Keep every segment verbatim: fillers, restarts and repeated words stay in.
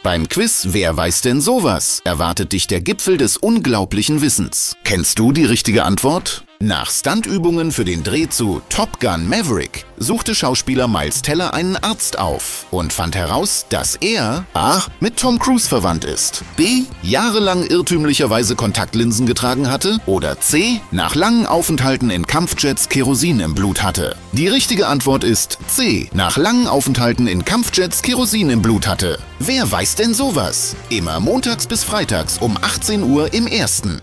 Beim Quiz Wer weiß denn sowas? Erwartet dich der Gipfel des unglaublichen Wissens. Kennst du die richtige Antwort? Nach Stuntübungen für den Dreh zu Top Gun Maverick suchte Schauspieler Miles Teller einen Arzt auf und fand heraus, dass er A. mit Tom Cruise verwandt ist, B. jahrelang irrtümlicherweise Kontaktlinsen getragen hatte oder C. nach langen Aufenthalten in Kampfjets Kerosin im Blut hatte. Die richtige Antwort ist C. nach langen Aufenthalten in Kampfjets Kerosin im Blut hatte. Wer weiß denn sowas? Immer montags bis freitags um achtzehn Uhr im Ersten.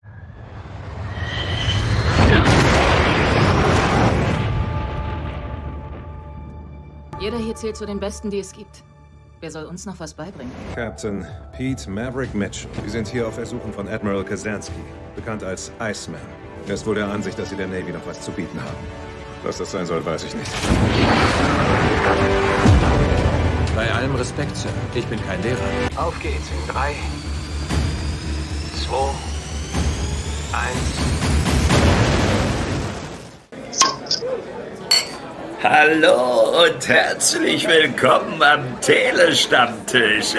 Jeder hier zählt zu den Besten, die es gibt. Wer soll uns noch was beibringen? Captain Pete Maverick Mitchell. Sie sind hier auf Ersuchen von Admiral Kazansky, bekannt als Iceman. Er ist wohl der Ansicht, dass Sie der Navy noch was zu bieten haben. Was das sein soll, weiß ich nicht. Bei allem Respekt, Sir. Ich bin kein Lehrer. Auf geht's in drei, zwei, eins. Hallo und herzlich willkommen am Telestammtisch.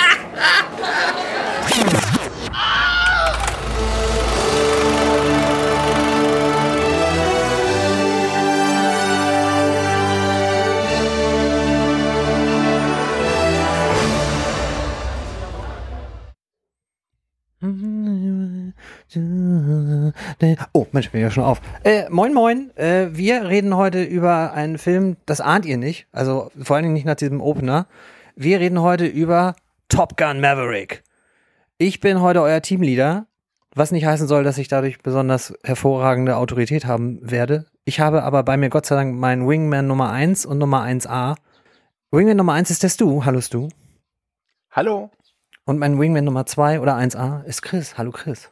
Oh, Mensch, bin ich ja schon auf. Äh, moin, moin. Äh, wir reden heute über einen Film, das ahnt ihr nicht. Also vor allen Dingen nicht nach diesem Opener. Wir reden heute über Top Gun Maverick. Ich bin heute euer Teamleader, was nicht heißen soll, dass ich dadurch besonders hervorragende Autorität haben werde. Ich habe aber bei mir Gott sei Dank meinen Wingman Nummer eins und Nummer eins a. Wingman Nummer eins ist der Stu. Hallo Stu. Hallo. Und mein Wingman Nummer zwei oder eins a ist Chris. Hallo Chris.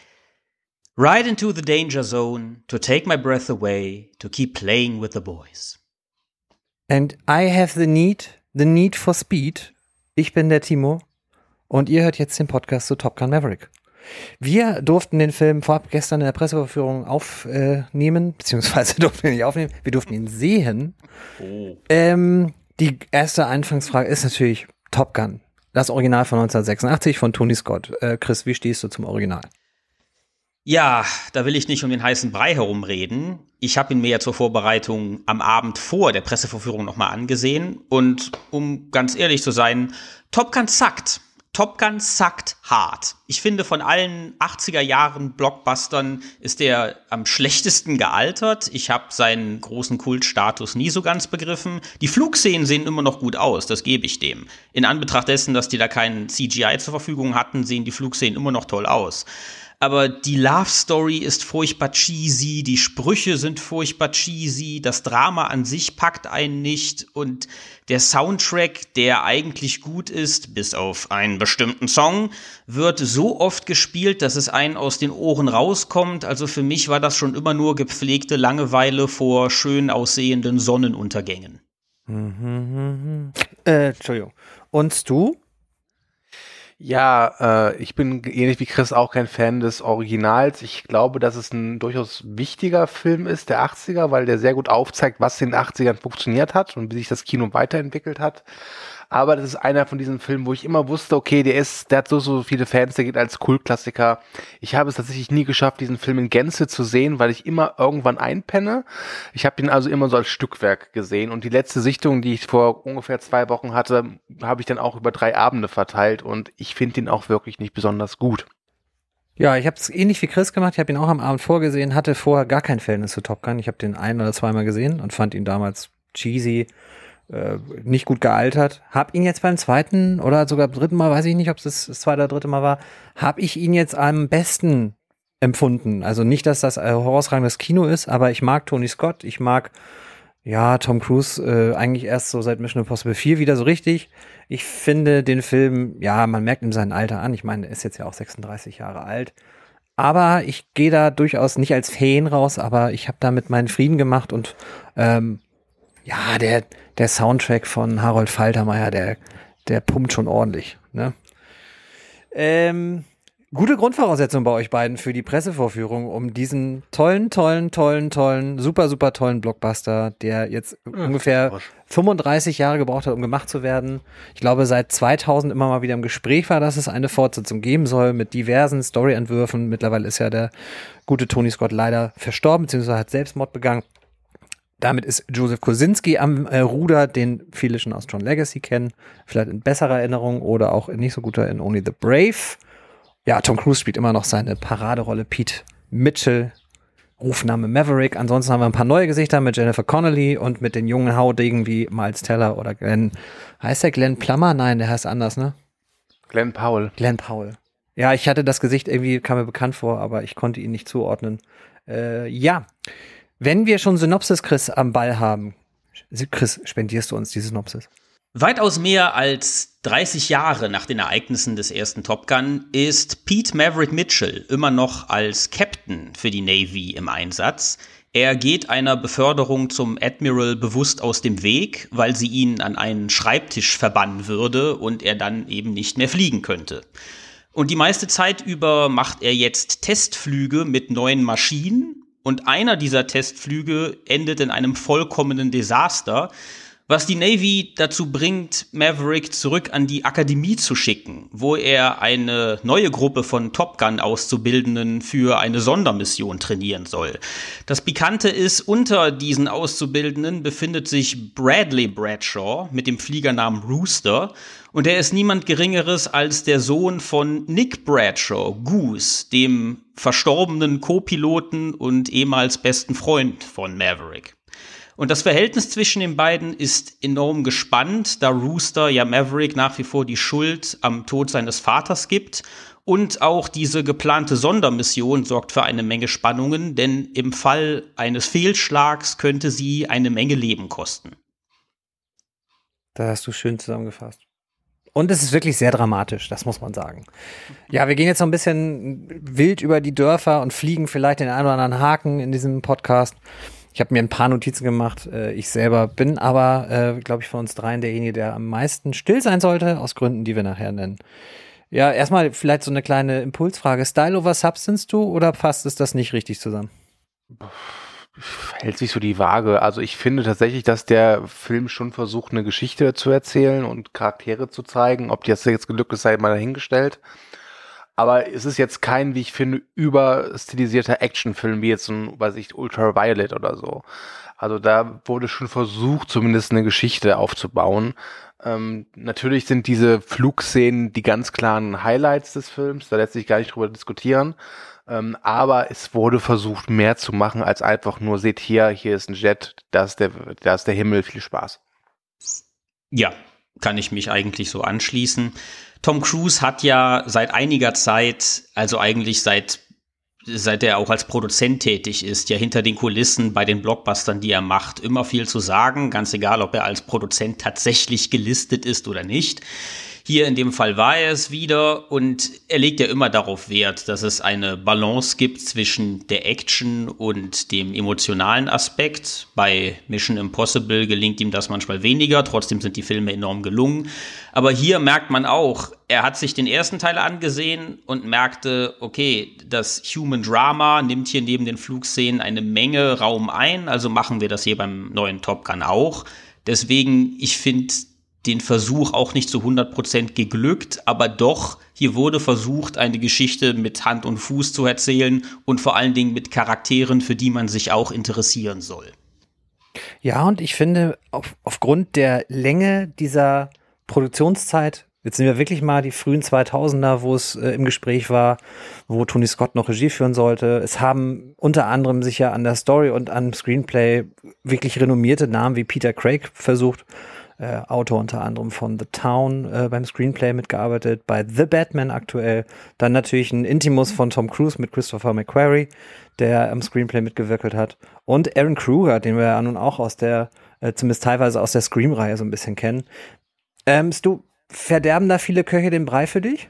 Ride into the danger zone, to take my breath away, to keep playing with the boys. And I have the need, the need for speed. Ich bin der Timo und ihr hört jetzt den Podcast zu Top Gun Maverick. Wir durften den Film vorab gestern in der Presseverführung aufnehmen, beziehungsweise durften wir nicht aufnehmen, wir durften ihn sehen. Oh. Ähm, die erste Anfangsfrage ist natürlich Top Gun, das Original von neunzehnhundertsechsundachtzig von Tony Scott. Äh, Chris, wie stehst du zum Original? Ja, da will ich nicht um den heißen Brei herumreden. Ich habe ihn mir ja zur Vorbereitung am Abend vor der Pressevorführung nochmal angesehen. Und um ganz ehrlich zu sein, Top Gun sackt. Top Gun sackt hart. Ich finde, von allen achtziger Jahren Blockbustern ist der am schlechtesten gealtert. Ich habe seinen großen Kultstatus nie so ganz begriffen. Die Flugszenen sehen immer noch gut aus, das gebe ich dem. In Anbetracht dessen, dass die da keinen C G I zur Verfügung hatten, sehen die Flugszenen immer noch toll aus. Aber die Love Story ist furchtbar cheesy, die Sprüche sind furchtbar cheesy, das Drama an sich packt einen nicht und der Soundtrack, der eigentlich gut ist, bis auf einen bestimmten Song, wird so oft gespielt, dass es einen aus den Ohren rauskommt. Also für mich war das schon immer nur gepflegte Langeweile vor schön aussehenden Sonnenuntergängen. Mhm. Äh, Entschuldigung. Und du? Ja, äh, ich bin ähnlich wie Chris auch kein Fan des Originals. Ich glaube, dass es ein durchaus wichtiger Film ist, der achtziger, weil der sehr gut aufzeigt, was in den achtzigern funktioniert hat und wie sich das Kino weiterentwickelt hat. Aber das ist einer von diesen Filmen, wo ich immer wusste, okay, der ist, der hat so, so viele Fans, der geht als Kultklassiker. Ich habe es tatsächlich nie geschafft, diesen Film in Gänze zu sehen, weil ich immer irgendwann einpenne. Ich habe ihn also immer so als Stückwerk gesehen. Und die letzte Sichtung, die ich vor ungefähr zwei Wochen hatte, habe ich dann auch über drei Abende verteilt. Und ich finde ihn auch wirklich nicht besonders gut. Ja, ich habe es ähnlich wie Chris gemacht. Ich habe ihn auch am Abend vorgesehen, hatte vorher gar kein Verhältnis zu Top Gun. Ich habe den ein- oder zweimal gesehen und fand ihn damals cheesy, Äh, nicht gut gealtert. Hab ihn jetzt beim zweiten oder sogar dritten Mal, weiß ich nicht, ob es das, das zweite oder dritte Mal war, hab ich ihn jetzt am besten empfunden. Also nicht, dass das ein herausragendes Kino ist, aber ich mag Tony Scott, ich mag ja Tom Cruise äh, eigentlich erst so seit Mission Impossible vier wieder so richtig. Ich finde den Film, ja, man merkt ihm sein Alter an. Ich meine, er ist jetzt ja auch sechsunddreißig Jahre alt. Aber ich gehe da durchaus nicht als Fan raus, aber ich habe damit meinen Frieden gemacht und ähm, ja, der, der Soundtrack von Harold Faltermeier, der, der pumpt schon ordentlich, ne? Ähm, Gute Grundvoraussetzung bei euch beiden für die Pressevorführung, um diesen tollen, tollen, tollen, tollen, super, super tollen Blockbuster, der jetzt ja, ungefähr fünfunddreißig Jahre gebraucht hat, um gemacht zu werden. Ich glaube, seit zweitausend immer mal wieder im Gespräch war, dass es eine Fortsetzung geben soll mit diversen Storyentwürfen. Mittlerweile ist ja der gute Tony Scott leider verstorben, beziehungsweise hat Selbstmord begangen. Damit ist Joseph Kosinski am äh, Ruder, den viele schon aus Tron Legacy kennen. Vielleicht in besserer Erinnerung oder auch in nicht so guter in Only the Brave. Ja, Tom Cruise spielt immer noch seine Paraderolle Pete Mitchell, Rufname Maverick. Ansonsten haben wir ein paar neue Gesichter mit Jennifer Connelly und mit den jungen Haudegen wie Miles Teller oder Glenn. Heißt der Glenn Plummer? Nein, der heißt anders, ne? Glenn Powell. Glenn Powell. Ja, ich hatte das Gesicht irgendwie, kam mir bekannt vor, aber ich konnte ihn nicht zuordnen. Äh, ja, wenn wir schon Synopsis Chris am Ball haben, Chris, spendierst du uns die Synopsis? Weitaus mehr als dreißig Jahre nach den Ereignissen des ersten Top Gun ist Pete Maverick Mitchell immer noch als Captain für die Navy im Einsatz. Er geht einer Beförderung zum Admiral bewusst aus dem Weg, weil sie ihn an einen Schreibtisch verbannen würde und er dann eben nicht mehr fliegen könnte. Und die meiste Zeit über macht er jetzt Testflüge mit neuen Maschinen und einer dieser Testflüge endet in einem vollkommenen Desaster, was die Navy dazu bringt, Maverick zurück an die Akademie zu schicken, wo er eine neue Gruppe von Top Gun-Auszubildenden für eine Sondermission trainieren soll. Das Pikante ist, unter diesen Auszubildenden befindet sich Bradley Bradshaw mit dem Fliegernamen Rooster und er ist niemand Geringeres als der Sohn von Nick Bradshaw, Goose, dem verstorbenen Co-Piloten und ehemals besten Freund von Maverick. Und das Verhältnis zwischen den beiden ist enorm gespannt, da Rooster ja Maverick nach wie vor die Schuld am Tod seines Vaters gibt. Und auch diese geplante Sondermission sorgt für eine Menge Spannungen, denn im Fall eines Fehlschlags könnte sie eine Menge Leben kosten. Da hast du schön zusammengefasst. Und es ist wirklich sehr dramatisch, das muss man sagen. Ja, wir gehen jetzt so ein bisschen wild über die Dörfer und fliegen vielleicht den einen oder anderen Haken in diesem Podcast. Ich habe mir ein paar Notizen gemacht. Ich selber bin aber, äh, glaube ich, von uns dreien derjenige, der am meisten still sein sollte, aus Gründen, die wir nachher nennen. Ja, erstmal vielleicht so eine kleine Impulsfrage. Style over Substance, du, oder fasst es das nicht richtig zusammen? Hält sich so die Waage. Also ich finde tatsächlich, dass der Film schon versucht, eine Geschichte zu erzählen und Charaktere zu zeigen. Ob das jetzt gelückt ist, sei mal dahingestellt. Aber es ist jetzt kein, wie ich finde, überstilisierter Actionfilm, wie jetzt so ein, weiß ich, Ultraviolet oder so. Also da wurde schon versucht, zumindest eine Geschichte aufzubauen. Ähm, natürlich sind diese Flugszenen die ganz klaren Highlights des Films, da lässt sich gar nicht drüber diskutieren. Ähm, aber es wurde versucht, mehr zu machen, als einfach nur, seht hier, hier ist ein Jet, da ist der, da ist der Himmel, viel Spaß. Ja, kann ich mich eigentlich so anschließen. Tom Cruise hat ja seit einiger Zeit, also eigentlich seit seit er auch als Produzent tätig ist, ja hinter den Kulissen bei den Blockbustern, die er macht, immer viel zu sagen, ganz egal, ob er als Produzent tatsächlich gelistet ist oder nicht. Hier in dem Fall war er es wieder und er legt ja immer darauf Wert, dass es eine Balance gibt zwischen der Action und dem emotionalen Aspekt. Bei Mission Impossible gelingt ihm das manchmal weniger, trotzdem sind die Filme enorm gelungen. Aber hier merkt man auch, er hat sich den ersten Teil angesehen und merkte, okay, das Human Drama nimmt hier neben den Flugszenen eine Menge Raum ein, also machen wir das hier beim neuen Top Gun auch. Deswegen, ich finde den Versuch auch nicht zu hundert Prozent geglückt, aber doch, hier wurde versucht, eine Geschichte mit Hand und Fuß zu erzählen und vor allen Dingen mit Charakteren, für die man sich auch interessieren soll. Ja, und ich finde, auf, aufgrund der Länge dieser Produktionszeit, jetzt sind wir wirklich mal die frühen zweitausender, wo es äh, im Gespräch war, wo Tony Scott noch Regie führen sollte. Es haben unter anderem sich ja an der Story und am Screenplay wirklich renommierte Namen wie Peter Craig versucht, Äh, Autor unter anderem von The Town äh, beim Screenplay mitgearbeitet, bei The Batman aktuell. Dann natürlich ein Intimus von Tom Cruise mit Christopher McQuarrie, der am Screenplay mitgewirkt hat. Und Aaron Kruger, den wir ja nun auch aus der, äh, zumindest teilweise aus der Scream-Reihe so ein bisschen kennen. Ähm, du, verderben da viele Köche den Brei für dich?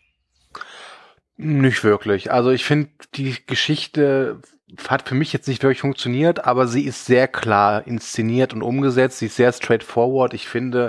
Nicht wirklich. Also ich finde, die Geschichte hat für mich jetzt nicht wirklich funktioniert, aber sie ist sehr klar inszeniert und umgesetzt. Sie ist sehr straightforward. Ich finde,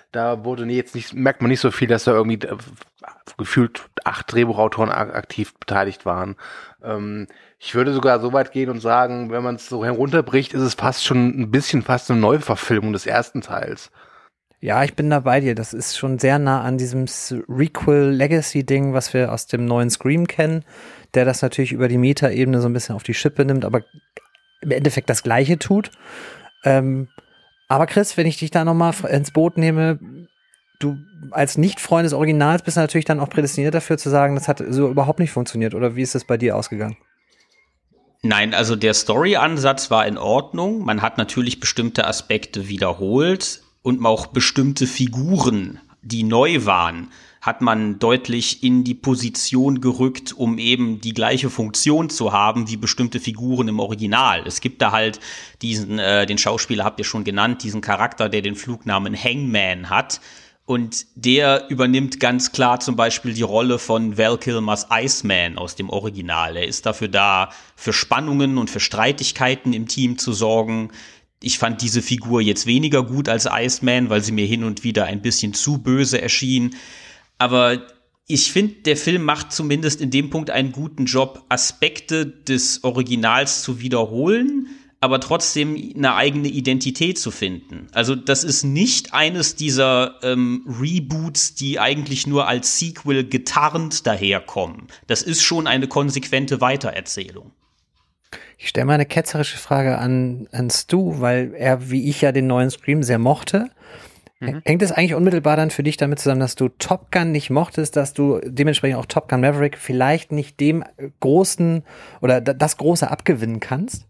Da wurde nie, jetzt nicht, merkt man nicht so viel, dass da irgendwie äh, gefühlt acht Drehbuchautoren ak- aktiv beteiligt waren. Ähm, ich würde sogar so weit gehen und sagen, wenn man es so herunterbricht, ist es fast schon ein bisschen fast eine Neuverfilmung des ersten Teils. Ja, ich bin da bei dir. Das ist schon sehr nah an diesem Requel-Legacy-Ding, was wir aus dem neuen Scream kennen, der das natürlich über die Meta-Ebene so ein bisschen auf die Schippe nimmt, aber im Endeffekt das Gleiche tut. Ähm, aber Chris, wenn ich dich da nochmal ins Boot nehme, du als Nicht-Freund des Originals bist natürlich dann auch prädestiniert dafür zu sagen, das hat so überhaupt nicht funktioniert. Oder wie ist das bei dir ausgegangen? Nein, also der Story-Ansatz war in Ordnung. Man hat natürlich bestimmte Aspekte wiederholt. Und auch bestimmte Figuren, die neu waren, hat man deutlich in die Position gerückt, um eben die gleiche Funktion zu haben wie bestimmte Figuren im Original. Es gibt da halt diesen, äh, den Schauspieler habt ihr schon genannt, diesen Charakter, der den Flugnamen Hangman hat. Und der übernimmt ganz klar zum Beispiel die Rolle von Val Kilmers Iceman aus dem Original. Er ist dafür da, für Spannungen und für Streitigkeiten im Team zu sorgen. Ich fand diese Figur jetzt weniger gut als Iceman, weil sie mir hin und wieder ein bisschen zu böse erschien. Aber ich finde, der Film macht zumindest in dem Punkt einen guten Job, Aspekte des Originals zu wiederholen, aber trotzdem eine eigene Identität zu finden. Also das ist nicht eines dieser ähm, Reboots, die eigentlich nur als Sequel getarnt daherkommen. Das ist schon eine konsequente Weitererzählung. Ich stelle mal eine ketzerische Frage an, an Stu, weil er, wie ich ja, den neuen Scream sehr mochte. Mhm. Hängt es eigentlich unmittelbar dann für dich damit zusammen, dass du Top Gun nicht mochtest, dass du dementsprechend auch Top Gun Maverick vielleicht nicht dem großen oder das große abgewinnen kannst?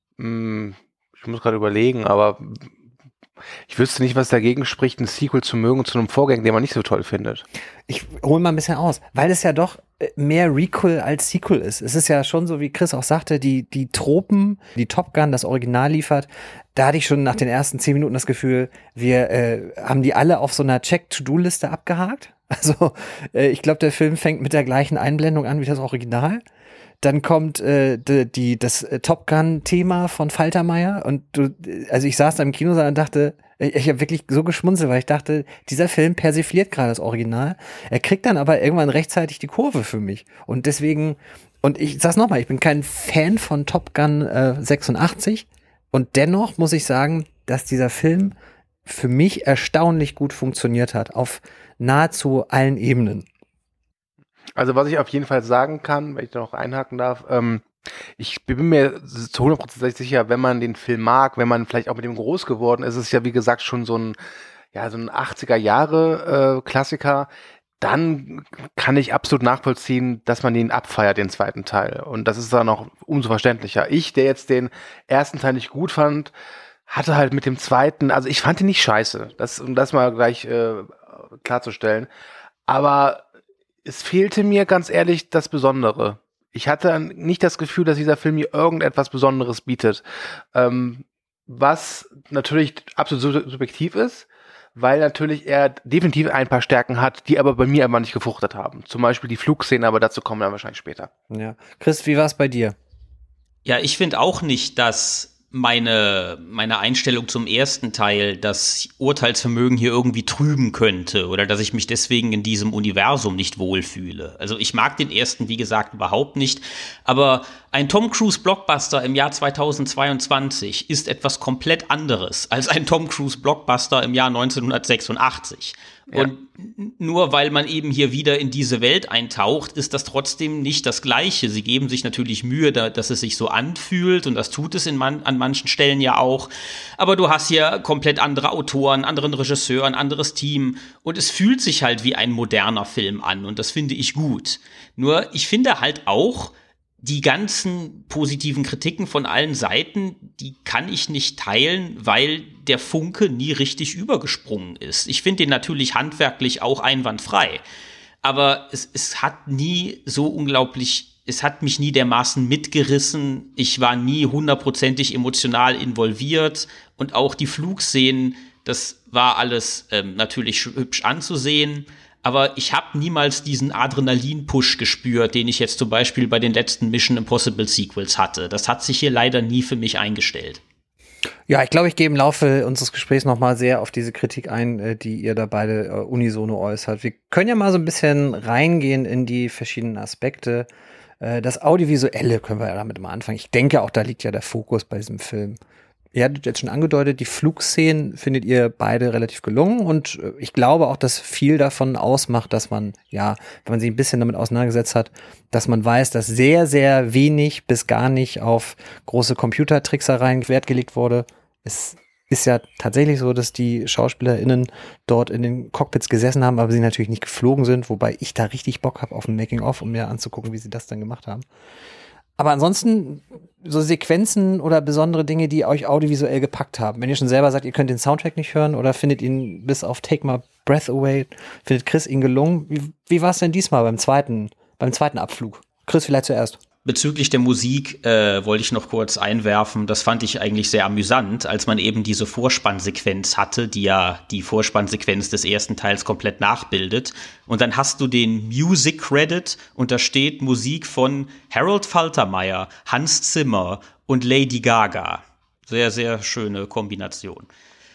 Ich muss gerade überlegen, aber ich wüsste nicht, was dagegen spricht, ein Sequel zu mögen zu einem Vorgänger, den man nicht so toll findet. Ich hole mal ein bisschen aus, weil es ja doch mehr Requel als Sequel ist. Es ist ja schon so, wie Chris auch sagte, die, die Tropen, die Top Gun, das Original liefert. Da hatte ich schon nach den ersten zehn Minuten das Gefühl, wir äh, haben die alle auf so einer Check-to-Do-Liste abgehakt. Also äh, ich glaube, der Film fängt mit der gleichen Einblendung an wie das Original. Dann kommt äh, die, die, das äh, Top Gun-Thema von Faltermeyer und du, also ich saß da im Kinosaal und dachte, ich, ich habe wirklich so geschmunzelt, weil ich dachte, dieser Film persifliert gerade das Original. Er kriegt dann aber irgendwann rechtzeitig die Kurve für mich. Und deswegen, und ich sag's nochmal, ich bin kein Fan von Top Gun äh, sechsundachtzig und dennoch muss ich sagen, dass dieser Film für mich erstaunlich gut funktioniert hat, auf nahezu allen Ebenen. Also was ich auf jeden Fall sagen kann, wenn ich da noch einhaken darf, ähm, ich bin mir zu hundert Prozent sicher, wenn man den Film mag, wenn man vielleicht auch mit ihm groß geworden ist, ist es ja wie gesagt schon so ein, ja, so ein achtziger Jahre äh, Klassiker, dann kann ich absolut nachvollziehen, dass man den abfeiert, den zweiten Teil. Und das ist dann auch umso verständlicher. Ich, der jetzt den ersten Teil nicht gut fand, hatte halt mit dem zweiten, also ich fand ihn nicht scheiße, das, um das mal gleich äh, klarzustellen, aber es fehlte mir ganz ehrlich das Besondere. Ich hatte nicht das Gefühl, dass dieser Film mir irgendetwas Besonderes bietet. Ähm, was natürlich absolut subjektiv ist, weil natürlich er definitiv ein paar Stärken hat, die aber bei mir einfach nicht gefruchtet haben. Zum Beispiel die Flugszene, aber dazu kommen wir dann wahrscheinlich später. Ja. Chris, wie war es bei dir? Ja, ich finde auch nicht, dass meine, meine Einstellung zum ersten Teil das Urteilsvermögen hier irgendwie trüben könnte oder dass ich mich deswegen in diesem Universum nicht wohlfühle. Also ich mag den ersten, wie gesagt, überhaupt nicht, aber ein Tom Cruise Blockbuster im Jahr zweitausendzweiundzwanzig ist etwas komplett anderes als ein Tom Cruise Blockbuster im Jahr neunzehnhundertsechsundachtzig. Ja. Und nur weil man eben hier wieder in diese Welt eintaucht, ist das trotzdem nicht das Gleiche. Sie geben sich natürlich Mühe, da, dass es sich so anfühlt und das tut es in man, an manchen Stellen ja auch. Aber du hast hier komplett andere Autoren, anderen Regisseur, ein anderes Team und es fühlt sich halt wie ein moderner Film an und das finde ich gut. Nur ich finde halt auch, die ganzen positiven Kritiken von allen Seiten, die kann ich nicht teilen, weil der Funke nie richtig übergesprungen ist. Ich finde den natürlich handwerklich auch einwandfrei. Aber es, es hat nie so unglaublich, es hat mich nie dermaßen mitgerissen. Ich war nie hundertprozentig emotional involviert. Und auch die Flugszenen, das war alles ähm, natürlich hübsch anzusehen. Aber ich habe niemals diesen Adrenalin-Push gespürt, den ich jetzt zum Beispiel bei den letzten Mission Impossible Sequels hatte. Das hat sich hier leider nie für mich eingestellt. Ja, ich glaube, ich gehe im Laufe unseres Gesprächs nochmal sehr auf diese Kritik ein, die ihr da beide uh, unisono äußert. Wir können ja mal so ein bisschen reingehen in die verschiedenen Aspekte. Uh, das Audiovisuelle können wir ja damit mal anfangen. Ich denke, auch da liegt ja der Fokus bei diesem Film. Ihr hattet jetzt schon angedeutet, die Flugszenen findet ihr beide relativ gelungen und ich glaube auch, dass viel davon ausmacht, dass man, ja, wenn man sich ein bisschen damit auseinandergesetzt hat, dass man weiß, dass sehr, sehr wenig bis gar nicht auf große Computertricksereien Wert gelegt wurde. Es ist ja tatsächlich so, dass die SchauspielerInnen dort in den Cockpits gesessen haben, aber sie natürlich nicht geflogen sind, wobei ich da richtig Bock habe auf ein Making-of, um mir anzugucken, wie sie das dann gemacht haben. Aber ansonsten so Sequenzen oder besondere Dinge, die euch audiovisuell gepackt haben. Wenn ihr schon selber sagt, ihr könnt den Soundtrack nicht hören oder findet ihn bis auf Take My Breath Away, findet Chris ihn gelungen. Wie, wie war es denn diesmal beim zweiten, beim zweiten Abflug? Chris, vielleicht zuerst. Bezüglich der Musik äh, wollte ich noch kurz einwerfen, das fand ich eigentlich sehr amüsant, als man eben diese Vorspannsequenz hatte, die ja die Vorspannsequenz des ersten Teils komplett nachbildet. Und dann hast du den Music Credit und da steht Musik von Harold Faltermeyer, Hans Zimmer und Lady Gaga. Sehr, sehr schöne Kombination.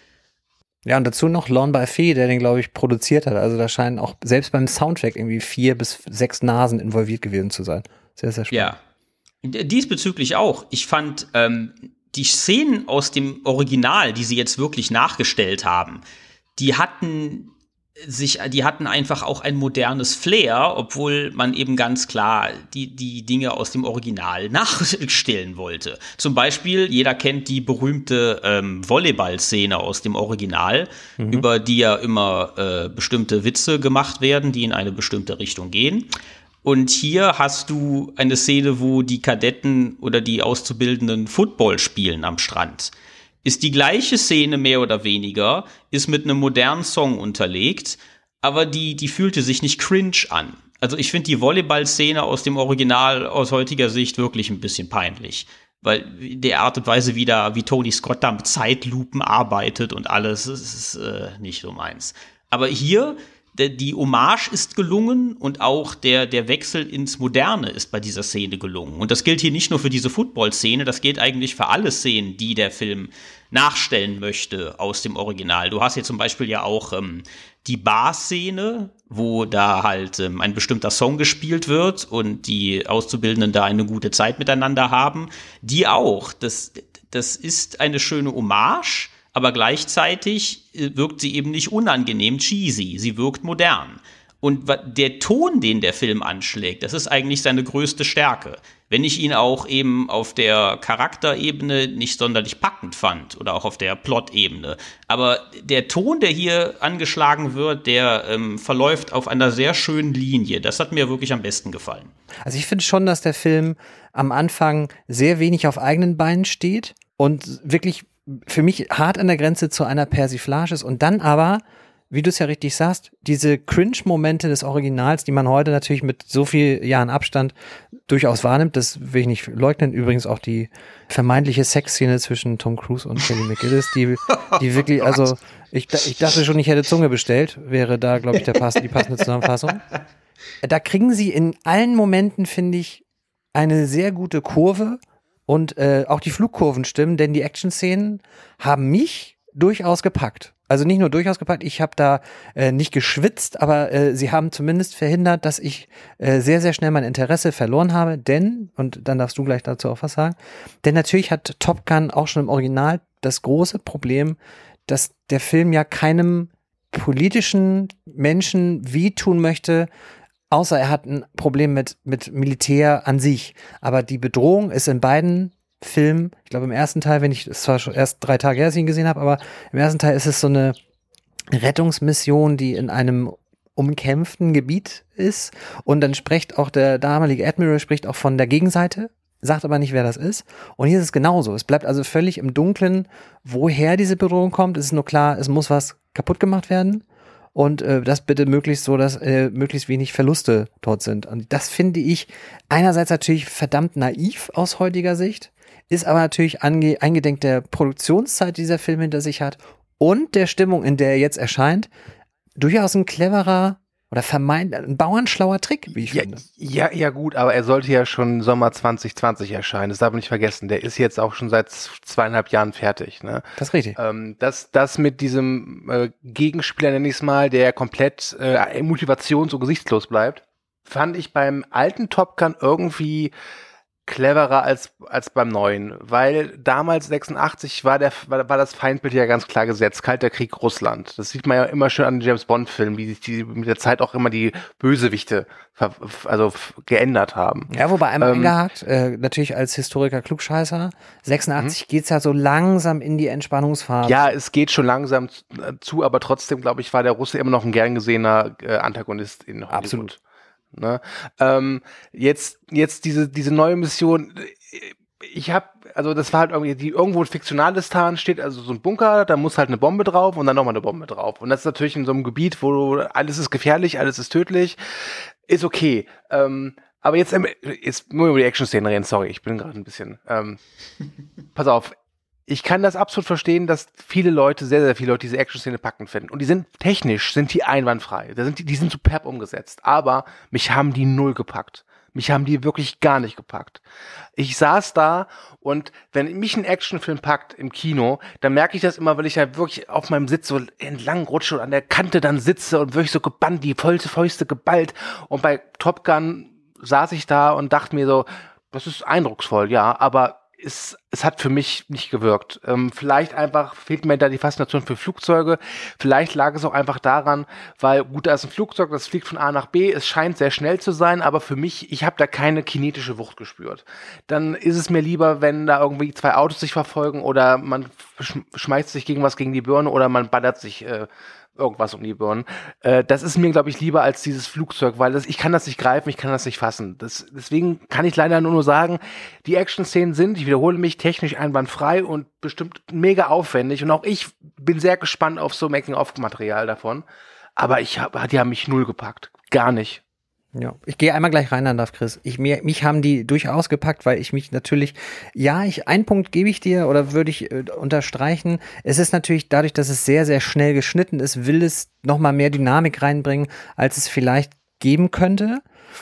Ja, und dazu noch Lorne Balfe, der den, glaube ich, produziert hat. Also da scheinen auch selbst beim Soundtrack irgendwie vier bis sechs Nasen involviert gewesen zu sein. Sehr, sehr spannend. Ja, diesbezüglich auch. Ich fand ähm, die Szenen aus dem Original, die sie jetzt wirklich nachgestellt haben, die hatten sich, die hatten einfach auch ein modernes Flair, obwohl man eben ganz klar die, die Dinge aus dem Original nachstellen wollte. Zum Beispiel, jeder kennt die berühmte ähm, Volleyball-Szene aus dem Original, mhm. über die ja immer äh, bestimmte Witze gemacht werden, die in eine bestimmte Richtung gehen. Und hier hast du eine Szene, wo die Kadetten oder die Auszubildenden Football spielen am Strand. Ist die gleiche Szene mehr oder weniger, ist mit einem modernen Song unterlegt, aber die, die fühlte sich nicht cringe an. Also ich finde die Volleyball-Szene aus dem Original aus heutiger Sicht wirklich ein bisschen peinlich. Weil der Art und Weise, wie, da, wie Tony Scott da mit Zeitlupen arbeitet und alles, das ist äh, nicht so meins. Aber hier, die Hommage ist gelungen und auch der, der Wechsel ins Moderne ist bei dieser Szene gelungen. Und das gilt hier nicht nur für diese Football-Szene, das gilt eigentlich für alle Szenen, die der Film nachstellen möchte aus dem Original. Du hast hier zum Beispiel ja auch ähm, die Bar-Szene, wo da halt ähm, ein bestimmter Song gespielt wird und die Auszubildenden da eine gute Zeit miteinander haben. Die auch. Das, das ist eine schöne Hommage, aber gleichzeitig wirkt sie eben nicht unangenehm cheesy, sie wirkt modern. Und der Ton, den der Film anschlägt, das ist eigentlich seine größte Stärke. Wenn ich ihn auch eben auf der Charakterebene nicht sonderlich packend fand oder auch auf der Plot-Ebene. Aber der Ton, der hier angeschlagen wird, der ähm, verläuft auf einer sehr schönen Linie. Das hat mir wirklich am besten gefallen. Also ich finde schon, dass der Film am Anfang sehr wenig auf eigenen Beinen steht und wirklich für mich hart an der Grenze zu einer Persiflage ist und dann aber, wie du es ja richtig sagst, diese Cringe-Momente des Originals, die man heute natürlich mit so vielen Jahren Abstand durchaus wahrnimmt, das will ich nicht leugnen. Übrigens auch die vermeintliche Sexszene zwischen Tom Cruise und Kelly McGillis, die, die wirklich, also ich, ich dachte schon, ich hätte Zunge bestellt, wäre da, glaube ich, der Pass, die passende Zusammenfassung. Da kriegen sie in allen Momenten, finde ich, eine sehr gute Kurve. Und äh, auch die Flugkurven stimmen, denn die Action-Szenen haben mich durchaus gepackt. Also nicht nur durchaus gepackt, ich habe da äh, nicht geschwitzt, aber äh, sie haben zumindest verhindert, dass ich äh, sehr, sehr schnell mein Interesse verloren habe, denn, und dann darfst du gleich dazu auch was sagen, denn natürlich hat Top Gun auch schon im Original das große Problem, dass der Film ja keinem politischen Menschen wehtun möchte, außer er hat ein Problem mit, mit Militär an sich. Aber die Bedrohung ist in beiden Filmen, ich glaube im ersten Teil, wenn ich, es war schon erst drei Tage her, dass ich ihn gesehen habe, aber im ersten Teil ist es so eine Rettungsmission, die in einem umkämpften Gebiet ist. Und dann spricht auch der damalige Admiral, spricht auch von der Gegenseite, sagt aber nicht, wer das ist. Und hier ist es genauso. Es bleibt also völlig im Dunkeln, woher diese Bedrohung kommt. Es ist nur klar, es muss was kaputt gemacht werden. Und äh, das bitte möglichst so, dass äh, möglichst wenig Verluste dort sind. Und das finde ich einerseits natürlich verdammt naiv aus heutiger Sicht, ist aber natürlich ange- eingedenk der Produktionszeit, die dieser Film hinter sich hat und der Stimmung, in der er jetzt erscheint, durchaus ein cleverer Oder vermeint ein bauernschlauer Trick, wie ich ja, finde. Ja, ja gut, aber er sollte ja schon Sommer zwanzig zwanzig erscheinen. Das darf man nicht vergessen. Der ist jetzt auch schon seit zweieinhalb Jahren fertig. Ne? Das ist richtig. Ähm, das, das mit diesem äh, Gegenspieler, nenne ich es mal, der komplett äh, motivations- und gesichtslos bleibt, fand ich beim alten Top Gun irgendwie cleverer als als beim neuen, weil damals sechsundachtzig war der war, war das Feindbild ja ganz klar gesetzt, Kalter Krieg Russland. Das sieht man ja immer schön an den James Bond Filmen, wie sich die mit der Zeit auch immer die Bösewichte ver, also geändert haben. Ja, wobei einmal ähm, eingehakt, äh, natürlich als Historiker Klugscheißer, sechsundachtzig geht's ja so langsam in die Entspannungsphase. Ja, es geht schon langsam zu, aber trotzdem, glaube ich, war der Russe immer noch ein gern gesehener äh, Antagonist in Hollywood. Absolut. Ne? Ähm, jetzt, jetzt diese, diese neue Mission, ich habe, also das war halt irgendwie, die irgendwo ein Fiktionaldistan steht, also so ein Bunker, da muss halt eine Bombe drauf und dann nochmal eine Bombe drauf. Und das ist natürlich in so einem Gebiet, wo alles ist gefährlich, alles ist tödlich, ist okay. Ähm, aber jetzt, jetzt muss ich über die Action-Szenen reden, sorry, ich bin gerade ein bisschen, ähm, pass auf. Ich kann das absolut verstehen, dass viele Leute, sehr, sehr viele Leute diese Action-Szene packend finden. Und die sind technisch, sind die einwandfrei. Da sind die, die sind superb umgesetzt. Aber mich haben die null gepackt. Mich haben die wirklich gar nicht gepackt. Ich saß da und wenn mich ein Actionfilm packt im Kino, dann merke ich das immer, weil ich ja wirklich auf meinem Sitz so entlang rutsche und an der Kante dann sitze und wirklich so gebannt, die vollste Fäuste geballt. Und bei Top Gun saß ich da und dachte mir so, das ist eindrucksvoll, ja, aber Es, es hat für mich nicht gewirkt. Ähm, vielleicht einfach fehlt mir da die Faszination für Flugzeuge. Vielleicht lag es auch einfach daran, weil, gut, da ist ein Flugzeug, das fliegt von A nach B. Es scheint sehr schnell zu sein, aber für mich, ich habe da keine kinetische Wucht gespürt. Dann ist es mir lieber, wenn da irgendwie zwei Autos sich verfolgen oder man sch- schmeißt sich gegen was gegen die Birne oder man ballert sich äh, irgendwas um die Birnen. Äh, das ist mir, glaube ich, lieber als dieses Flugzeug, weil das, ich kann das nicht greifen, ich kann das nicht fassen. Das, deswegen kann ich leider nur, nur sagen, die Action-Szenen sind, ich wiederhole mich, technisch einwandfrei und bestimmt mega aufwendig. Und auch ich bin sehr gespannt auf so Making-of-Material davon. Aber ich hab, die haben mich null gepackt. Gar nicht. Ja, ich gehe einmal gleich rein, dann darf Chris. Ich, mir, mich haben die durchaus gepackt, weil ich mich natürlich, ja, ich, einen Punkt gebe ich dir oder würde ich äh, unterstreichen. Es ist natürlich dadurch, dass es sehr, sehr schnell geschnitten ist, will es nochmal mehr Dynamik reinbringen, als es vielleicht geben könnte.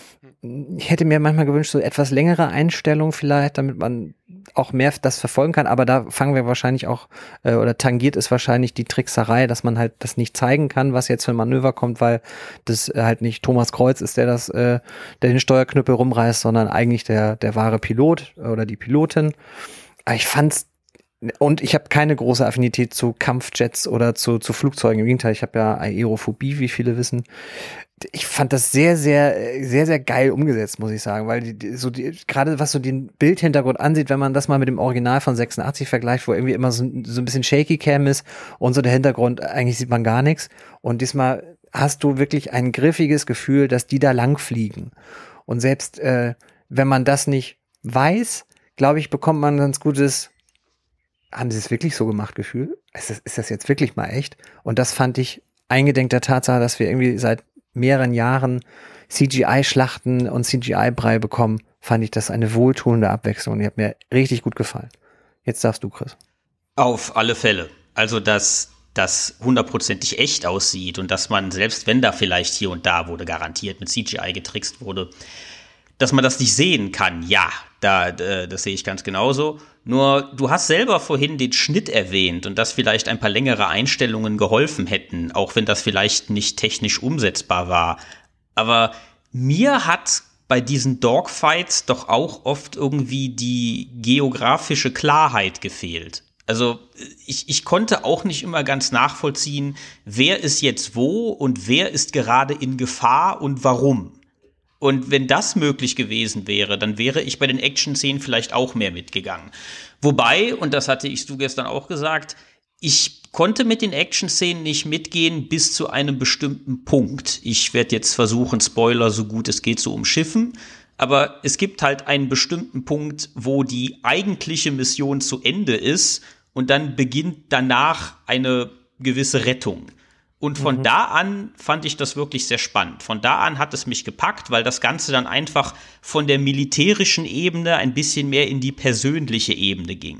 Ich hätte mir manchmal gewünscht, so etwas längere Einstellungen vielleicht, damit man auch mehr das verfolgen kann, aber da fangen wir wahrscheinlich auch, äh, oder tangiert es wahrscheinlich die Trickserei, dass man halt das nicht zeigen kann, was jetzt für ein Manöver kommt, weil das äh, halt nicht Thomas Kreuz ist, der das, äh, der den Steuerknüppel rumreißt, sondern eigentlich der, der wahre Pilot oder die Pilotin. Aber ich fand's, und ich habe keine große Affinität zu Kampfjets oder zu, zu Flugzeugen. Im Gegenteil, ich habe ja Aerophobie, wie viele wissen. Ich fand das sehr, sehr, sehr, sehr geil umgesetzt, muss ich sagen, weil die, die, so die, gerade was so den Bildhintergrund ansieht, wenn man das mal mit dem Original von sechsundachtzig vergleicht, wo irgendwie immer so, so ein bisschen shaky Cam ist und so der Hintergrund, eigentlich sieht man gar nichts. Und diesmal hast du wirklich ein griffiges Gefühl, dass die da lang fliegen. Und selbst äh, wenn man das nicht weiß, glaube ich, bekommt man ein ganz gutes, haben sie es wirklich so gemacht, Gefühl? Ist das, ist das jetzt wirklich mal echt? Und das fand ich eingedenk der Tatsache, dass wir irgendwie seit mehreren Jahren C G I-Schlachten und C G I-Brei bekommen, fand ich das eine wohltuende Abwechslung. Die hat mir richtig gut gefallen. Jetzt darfst du, Chris. Auf alle Fälle. Also, dass das hundertprozentig echt aussieht und dass man, selbst wenn da vielleicht hier und da wurde garantiert mit C G I getrickst wurde, dass man das nicht sehen kann, ja, da, das sehe ich ganz genauso. Nur, du hast selber vorhin den Schnitt erwähnt und dass vielleicht ein paar längere Einstellungen geholfen hätten, auch wenn das vielleicht nicht technisch umsetzbar war. Aber mir hat bei diesen Dogfights doch auch oft irgendwie die geografische Klarheit gefehlt. Also ich, ich konnte auch nicht immer ganz nachvollziehen, wer ist jetzt wo und wer ist gerade in Gefahr und warum. Und wenn das möglich gewesen wäre, dann wäre ich bei den Action-Szenen vielleicht auch mehr mitgegangen. Wobei, und das hatte ich du gestern auch gesagt, ich konnte mit den Action-Szenen nicht mitgehen bis zu einem bestimmten Punkt. Ich werde jetzt versuchen, Spoiler so gut es geht zu umschiffen. Aber es gibt halt einen bestimmten Punkt, wo die eigentliche Mission zu Ende ist und dann beginnt danach eine gewisse Rettung. Und von mhm. da an fand ich das wirklich sehr spannend. Von da an hat es mich gepackt, weil das Ganze dann einfach von der militärischen Ebene ein bisschen mehr in die persönliche Ebene ging.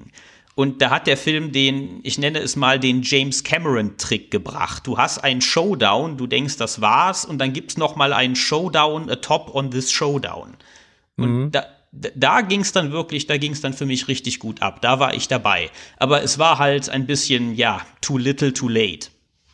Und da hat der Film den, ich nenne es mal den James Cameron-Trick gebracht. Du hast einen Showdown, du denkst, das war's, und dann gibt's noch mal einen Showdown, a top on this Showdown. Und mhm. da, da ging's dann wirklich, da ging's dann für mich richtig gut ab. Da war ich dabei. Aber es war halt ein bisschen, ja, too little, too late.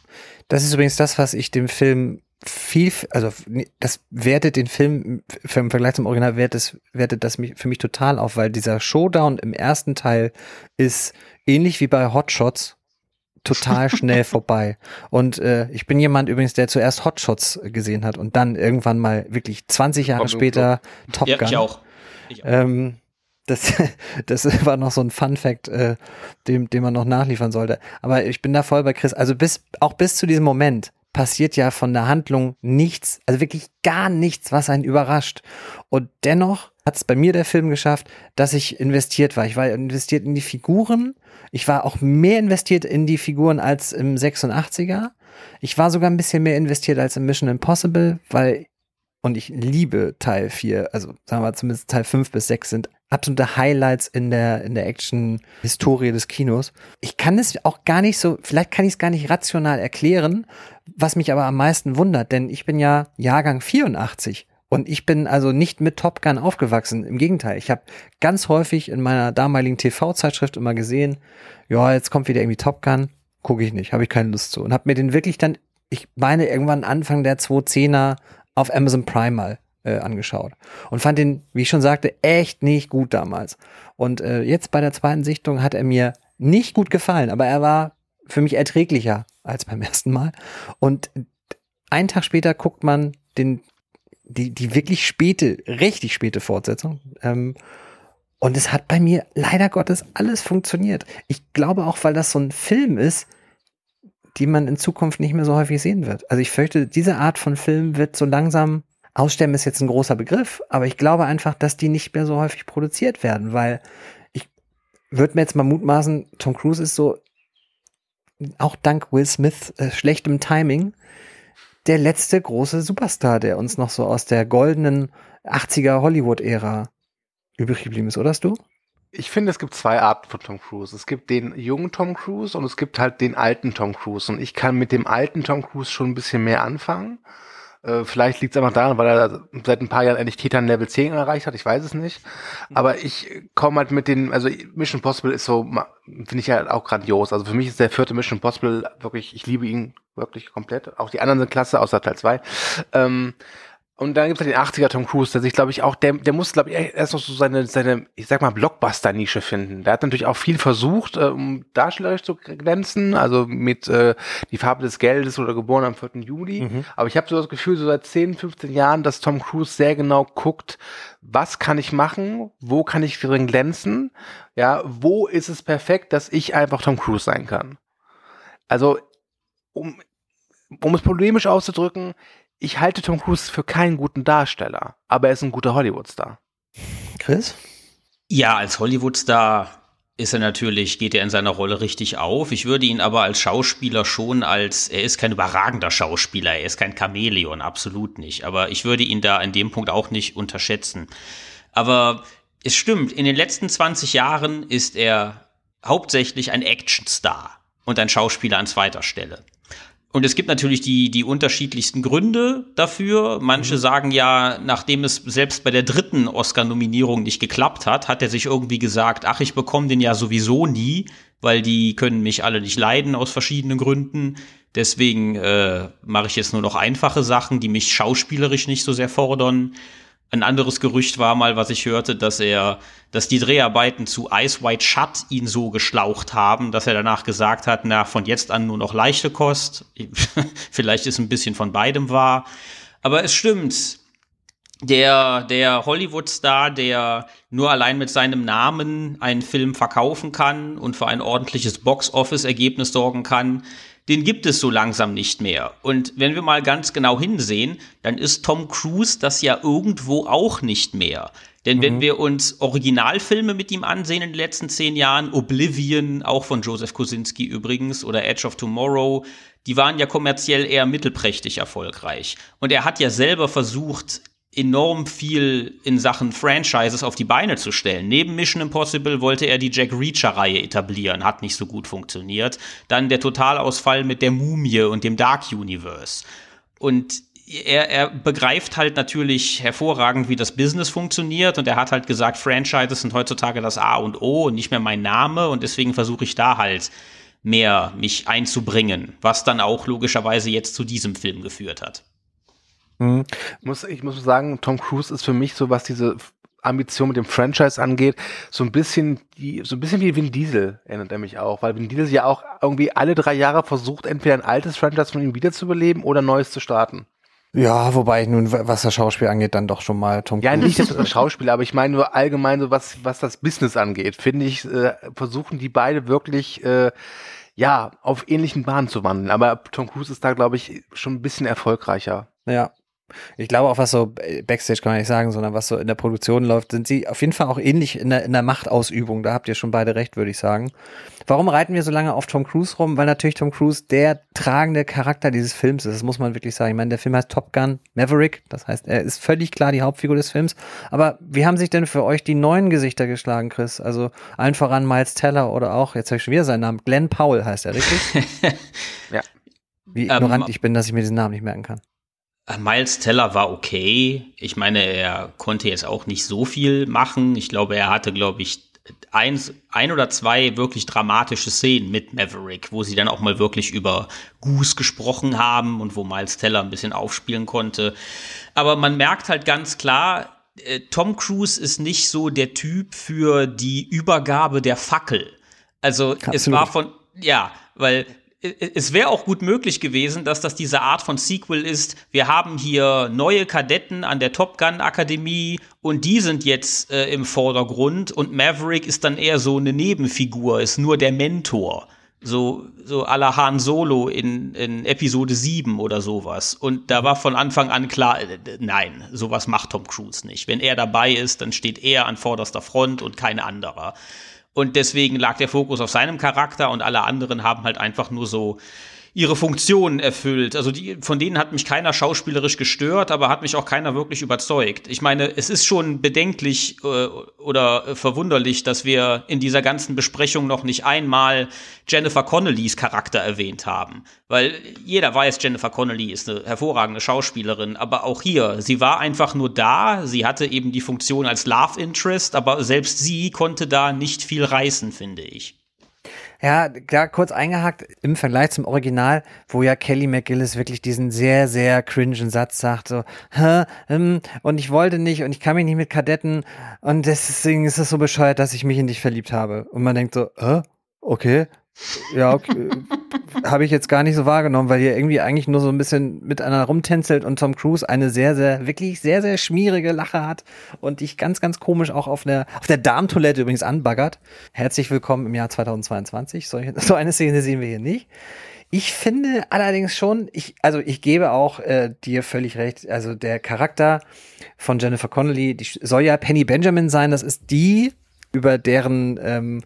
Das ist übrigens das, was ich dem Film viel, also das wertet den Film im Vergleich zum Original wertet, wertet das mich, für mich total auf, weil dieser Showdown im ersten Teil ist ähnlich wie bei Hot Shots total schnell vorbei. Und äh, ich bin jemand übrigens, der zuerst Hot Shots gesehen hat und dann irgendwann mal wirklich zwanzig Jahre Komm, später Top Gun. Ja, ich auch. Ich auch. Ähm, das, das war noch so ein Fun-Fact, äh, dem, dem man noch nachliefern sollte. Aber ich bin da voll bei Chris. Also bis auch bis zu diesem Moment passiert ja von der Handlung nichts, also wirklich gar nichts, was einen überrascht. Und dennoch hat es bei mir der Film geschafft, dass ich investiert war. Ich war investiert in die Figuren. Ich war auch mehr investiert in die Figuren als im sechsundachtziger. Ich war sogar ein bisschen mehr investiert als im Mission Impossible, weil, und ich liebe Teil vier, also sagen wir zumindest Teil fünf bis sechs sind absolute Highlights in der, in der Action-Historie des Kinos. Ich kann es auch gar nicht so, vielleicht kann ich es gar nicht rational erklären, was mich aber am meisten wundert, denn ich bin ja Jahrgang vierundachtzig und ich bin also nicht mit Top Gun aufgewachsen. Im Gegenteil, ich habe ganz häufig in meiner damaligen T V-Zeitschrift immer gesehen, ja, jetzt kommt wieder irgendwie Top Gun, gucke ich nicht, habe ich keine Lust zu. Und habe mir den wirklich dann, ich meine irgendwann Anfang der zweitausendzehner auf Amazon Prime mal äh, angeschaut und fand den, wie ich schon sagte, echt nicht gut damals. Und äh, jetzt bei der zweiten Sichtung hat er mir nicht gut gefallen, aber er war für mich erträglicher als beim ersten Mal. Und einen Tag später guckt man den, die, die wirklich späte, richtig späte Fortsetzung. Ähm, und es hat bei mir leider Gottes alles funktioniert. Ich glaube auch, weil das so ein Film ist, die man in Zukunft nicht mehr so häufig sehen wird. Also ich fürchte, diese Art von Film wird so langsam, aussterben ist jetzt ein großer Begriff, aber ich glaube einfach, dass die nicht mehr so häufig produziert werden, weil ich würde mir jetzt mal mutmaßen, Tom Cruise ist so, auch dank Will Smith äh, schlechtem Timing, der letzte große Superstar, der uns noch so aus der goldenen achtziger Hollywood-Ära übrig geblieben ist, oder du? Ich finde, es gibt zwei Arten von Tom Cruise. Es gibt den jungen Tom Cruise und es gibt halt den alten Tom Cruise. Und ich kann mit dem alten Tom Cruise schon ein bisschen mehr anfangen. Äh, vielleicht liegt es einfach daran, weil er seit ein paar Jahren endlich Titan Level zehn erreicht hat. Ich weiß es nicht. Aber ich komme halt mit den, also Mission Impossible ist so, finde ich ja auch grandios. Also für mich ist der vierte Mission Impossible wirklich, ich liebe ihn wirklich komplett. Auch die anderen sind klasse, außer Teil zwei. Ähm, Und dann gibt's halt den achtziger Tom Cruise, der sich, glaube ich, auch, der, der muss, glaube ich, erst noch so seine, seine, ich sag mal, Blockbuster-Nische finden. Der hat natürlich auch viel versucht, äh, um darstellerisch zu glänzen, also mit äh, Die Farbe des Geldes oder Geboren am vierten Juli. Mhm. Aber ich habe so das Gefühl, so seit zehn, fünfzehn Jahren, dass Tom Cruise sehr genau guckt, was kann ich machen, wo kann ich drin glänzen, ja, wo ist es perfekt, dass ich einfach Tom Cruise sein kann. Also, um, um es polemisch auszudrücken, ich halte Tom Cruise für keinen guten Darsteller, aber er ist ein guter Hollywood-Star. Chris? Ja, als Hollywood-Star ist er natürlich, geht er in seiner Rolle richtig auf. Ich würde ihn aber als Schauspieler schon als, er ist kein überragender Schauspieler, er ist kein Chamäleon, absolut nicht. Aber ich würde ihn da in dem Punkt auch nicht unterschätzen. Aber es stimmt, in den letzten zwanzig Jahren ist er hauptsächlich ein Actionstar und ein Schauspieler an zweiter Stelle. Und es gibt natürlich die, die unterschiedlichsten Gründe dafür. Manche mhm. sagen ja, nachdem es selbst bei der dritten Oscar-Nominierung nicht geklappt hat, hat er sich irgendwie gesagt, ach, ich bekomme den ja sowieso nie, weil die können mich alle nicht leiden aus verschiedenen Gründen. Deswegen äh, mache ich jetzt nur noch einfache Sachen, die mich schauspielerisch nicht so sehr fordern. Ein anderes Gerücht war mal, was ich hörte, dass er, dass die Dreharbeiten zu Eyes Wide Shut ihn so geschlaucht haben, dass er danach gesagt hat, na, von jetzt an nur noch leichte Kost. Vielleicht ist ein bisschen von beidem wahr. Aber es stimmt. Der, der Hollywood-Star, der nur allein mit seinem Namen einen Film verkaufen kann und für ein ordentliches Box-Office-Ergebnis sorgen kann, den gibt es so langsam nicht mehr. Und wenn wir mal ganz genau hinsehen, dann ist Tom Cruise das ja irgendwo auch nicht mehr. Denn mhm. wenn wir uns Originalfilme mit ihm ansehen in den letzten zehn Jahren, Oblivion, auch von Joseph Kosinski übrigens, oder Edge of Tomorrow, die waren ja kommerziell eher mittelprächtig erfolgreich. Und er hat ja selber versucht, enorm viel in Sachen Franchises auf die Beine zu stellen. Neben Mission Impossible wollte er die Jack Reacher-Reihe etablieren, hat nicht so gut funktioniert. Dann der Totalausfall mit der Mumie und dem Dark Universe. Und er, er begreift halt natürlich hervorragend, wie das Business funktioniert, und er hat halt gesagt, Franchises sind heutzutage das A und O und nicht mehr mein Name, und deswegen versuche ich da halt mehr mich einzubringen, was dann auch logischerweise jetzt zu diesem Film geführt hat. Mhm. Muss, ich muss sagen, Tom Cruise ist für mich so, was diese Ambition mit dem Franchise angeht, so ein bisschen die, so ein bisschen wie Vin Diesel erinnert er mich auch, weil Vin Diesel ja auch irgendwie alle drei Jahre versucht, entweder ein altes Franchise von ihm wiederzubeleben oder Neues zu starten. Ja, wobei ich nun, was das Schauspiel angeht, dann doch schon mal Tom Cruise. Ja, nicht das Schauspiel, aber ich meine nur allgemein so, was, was das Business angeht, finde ich, äh, versuchen die beide wirklich, äh, ja, auf ähnlichen Bahnen zu wandeln. Aber Tom Cruise ist da, glaube ich, schon ein bisschen erfolgreicher. Ja. Ich glaube auch, was so Backstage kann man nicht sagen, sondern was so in der Produktion läuft, sind sie auf jeden Fall auch ähnlich in der, in der Machtausübung. Da habt ihr schon beide recht, würde ich sagen. Warum reiten wir so lange auf Tom Cruise rum? Weil natürlich Tom Cruise der tragende Charakter dieses Films ist. Das muss man wirklich sagen. Ich meine, der Film heißt Top Gun Maverick. Das heißt, er ist völlig klar die Hauptfigur des Films. Aber wie haben sich denn für euch die neuen Gesichter geschlagen, Chris? Also allen voran Miles Teller oder auch, jetzt habe ich schon wieder seinen Namen, Glenn Powell heißt er, richtig? Ja. Wie ignorant ähm, ich bin, dass ich mir diesen Namen nicht merken kann. Miles Teller war okay. Ich meine, er konnte jetzt auch nicht so viel machen. Ich glaube, er hatte, glaube ich, eins, ein oder zwei wirklich dramatische Szenen mit Maverick, wo sie dann auch mal wirklich über Goose gesprochen haben und wo Miles Teller ein bisschen aufspielen konnte. Aber man merkt halt ganz klar, äh, Tom Cruise ist nicht so der Typ für die Übergabe der Fackel. Also Absolut. Es war von, ja, weil es wäre auch gut möglich gewesen, dass das diese Art von Sequel ist. Wir haben hier neue Kadetten an der Top Gun Akademie und die sind jetzt äh, im Vordergrund, und Maverick ist dann eher so eine Nebenfigur, ist nur der Mentor. So, so à la Han Solo in, in Episode sieben oder sowas. Und da war von Anfang an klar, äh, nein, sowas macht Tom Cruise nicht. Wenn er dabei ist, dann steht er an vorderster Front und kein anderer. Und deswegen lag der Fokus auf seinem Charakter, und alle anderen haben halt einfach nur so ihre Funktionen erfüllt. Also die, von denen hat mich keiner schauspielerisch gestört, aber hat mich auch keiner wirklich überzeugt. Ich meine, es ist schon bedenklich äh, oder äh, verwunderlich, dass wir in dieser ganzen Besprechung noch nicht einmal Jennifer Connellys Charakter erwähnt haben. Weil jeder weiß, Jennifer Connelly ist eine hervorragende Schauspielerin, aber auch hier, sie war einfach nur da, sie hatte eben die Funktion als Love Interest, aber selbst sie konnte da nicht viel reißen, finde ich. Ja, klar, kurz eingehakt, im Vergleich zum Original, wo ja Kelly McGillis wirklich diesen sehr, sehr cringen Satz sagt, so, hä, hm, und ich wollte nicht und ich kann mich nicht mit Kadetten und deswegen ist es so bescheuert, dass ich mich in dich verliebt habe. Und man denkt so, hä, okay, ja, okay, habe ich jetzt gar nicht so wahrgenommen, weil hier irgendwie eigentlich nur so ein bisschen miteinander rumtänzelt und Tom Cruise eine sehr, sehr, wirklich sehr, sehr schmierige Lache hat und dich ganz, ganz komisch auch auf der, auf der Darmtoilette übrigens anbaggert. Herzlich willkommen im Jahr zweitausendzweiundzwanzig. So, so eine Szene sehen wir hier nicht. Ich finde allerdings schon, ich, also ich gebe auch äh, dir völlig recht, also der Charakter von Jennifer Connelly, die soll ja Penny Benjamin sein, das ist die, über deren ähm,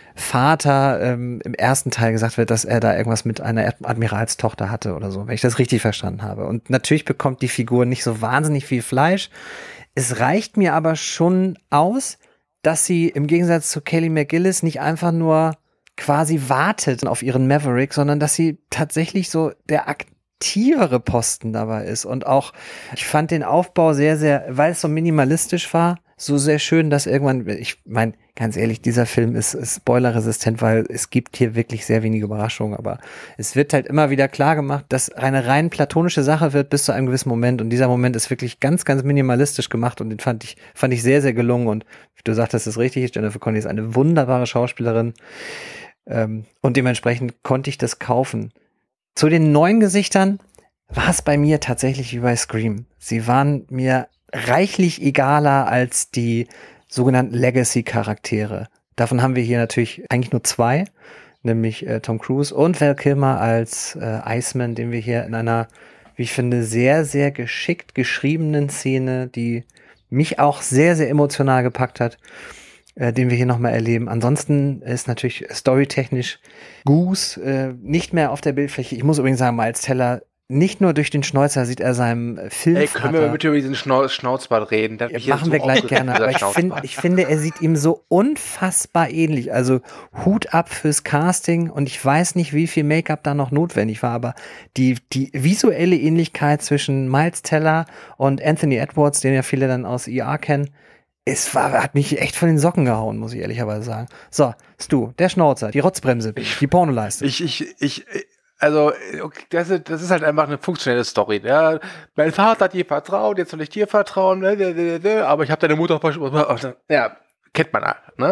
Vater ähm, im ersten Teil gesagt wird, dass er da irgendwas mit einer Admiralstochter hatte oder so, wenn ich das richtig verstanden habe. Und natürlich bekommt die Figur nicht so wahnsinnig viel Fleisch. Es reicht mir aber schon aus, dass sie im Gegensatz zu Kelly McGillis nicht einfach nur quasi wartet auf ihren Maverick, sondern dass sie tatsächlich so der aktivere Posten dabei ist. Und auch, ich fand den Aufbau sehr, sehr, weil es so minimalistisch war, so sehr schön, dass irgendwann, ich meine, ganz ehrlich, dieser Film ist, ist spoilerresistent, weil es gibt hier wirklich sehr wenige Überraschungen, aber es wird halt immer wieder klar gemacht, dass eine rein platonische Sache wird bis zu einem gewissen Moment, und dieser Moment ist wirklich ganz, ganz minimalistisch gemacht, und den fand ich, fand ich sehr, sehr gelungen, und wie du sagtest, das ist richtig, Jennifer Connelly ist eine wunderbare Schauspielerin, ähm, und dementsprechend konnte ich das kaufen. Zu den neuen Gesichtern war es bei mir tatsächlich wie bei Scream. Sie waren mir reichlich egaler als die sogenannten Legacy-Charaktere. Davon haben wir hier natürlich eigentlich nur zwei, nämlich äh, Tom Cruise und Val Kilmer als äh, Iceman, den wir hier in einer, wie ich finde, sehr, sehr geschickt geschriebenen Szene, die mich auch sehr, sehr emotional gepackt hat, äh, den wir hier nochmal erleben. Ansonsten ist natürlich storytechnisch Goose äh, nicht mehr auf der Bildfläche. Ich muss übrigens sagen, Miles Teller nicht nur durch den Schnäuzer sieht er seinem Filmvater... Ey, können wir bitte über diesen Schnau- Schnauzbart reden? Der hat mich Ja, machen jetzt wir so gleich aufgeregt, gerne, dieser aber ich, find, Schnauzbart. ich finde, er sieht ihm so unfassbar ähnlich. Also Hut ab fürs Casting und ich weiß nicht, wie viel Make-up da noch notwendig war, aber die, die visuelle Ähnlichkeit zwischen Miles Teller und Anthony Edwards, den ja viele dann aus E R kennen, es war, hat mich echt von den Socken gehauen, muss ich ehrlicherweise sagen. So, Stu, der Schnauzer, die Rotzbremse, die Pornoleiste. Ich, ich, ich, also, okay, das ist, das ist halt einfach eine funktionelle Story. Ja, mein Vater hat dir vertraut, jetzt soll ich dir vertrauen, aber ich habe deine Mutter vers- ja, kennt man halt, ne?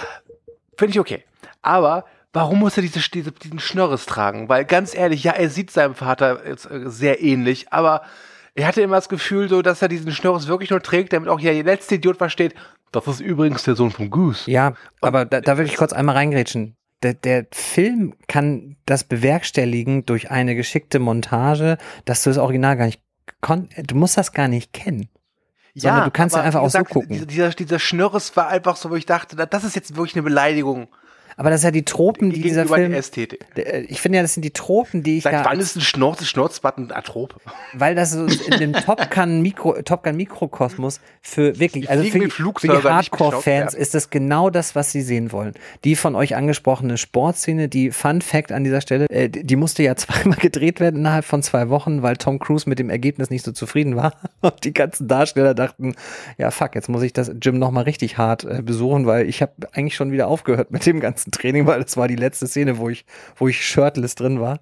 Finde ich okay. Aber warum muss er diese, diese, diesen Schnörres tragen? Weil ganz ehrlich, ja, er sieht seinem Vater jetzt sehr ähnlich, aber er hatte immer das Gefühl, so, dass er diesen Schnörres wirklich nur trägt, damit auch ja der letzte Idiot versteht, das ist übrigens der Sohn von Goose. Ja, aber da, da würde ich kurz einmal reingrätschen. Der, der Film kann das bewerkstelligen durch eine geschickte Montage, dass du das Original gar nicht kon- du musst das gar nicht kennen. Sondern du kannst ja einfach wie auch so gesagt, gucken. Dieser, dieser, dieser Schnörres war einfach so, wo ich dachte, das ist jetzt wirklich eine Beleidigung. Aber das ist ja die Tropen, die dieser gegenüber Film... der Ästhetik. Der- Ich finde ja, das sind die Tropen, die ich Seit ja... wann ist ein Schnurz, Schnurzbart ein Atrope? Weil das so in dem Top Gun Mikro, Top Gun Mikrokosmos für wirklich, Die also fliegen für, mit die- für Flugzeugen, die nicht mit Hardcore-Fans Schnauzbärten. ist das genau das, was sie sehen wollen. Die von euch angesprochene Sportszene, die Fun Fact an dieser Stelle, äh, die musste ja zweimal gedreht werden innerhalb von zwei Wochen, weil Tom Cruise mit dem Ergebnis nicht so zufrieden war. Und die ganzen Darsteller dachten, ja fuck, jetzt muss ich das Gym nochmal richtig hart äh, besuchen, weil ich habe eigentlich schon wieder aufgehört mit dem ganzen Training, weil das war die letzte Szene, wo ich, wo ich shirtless drin war.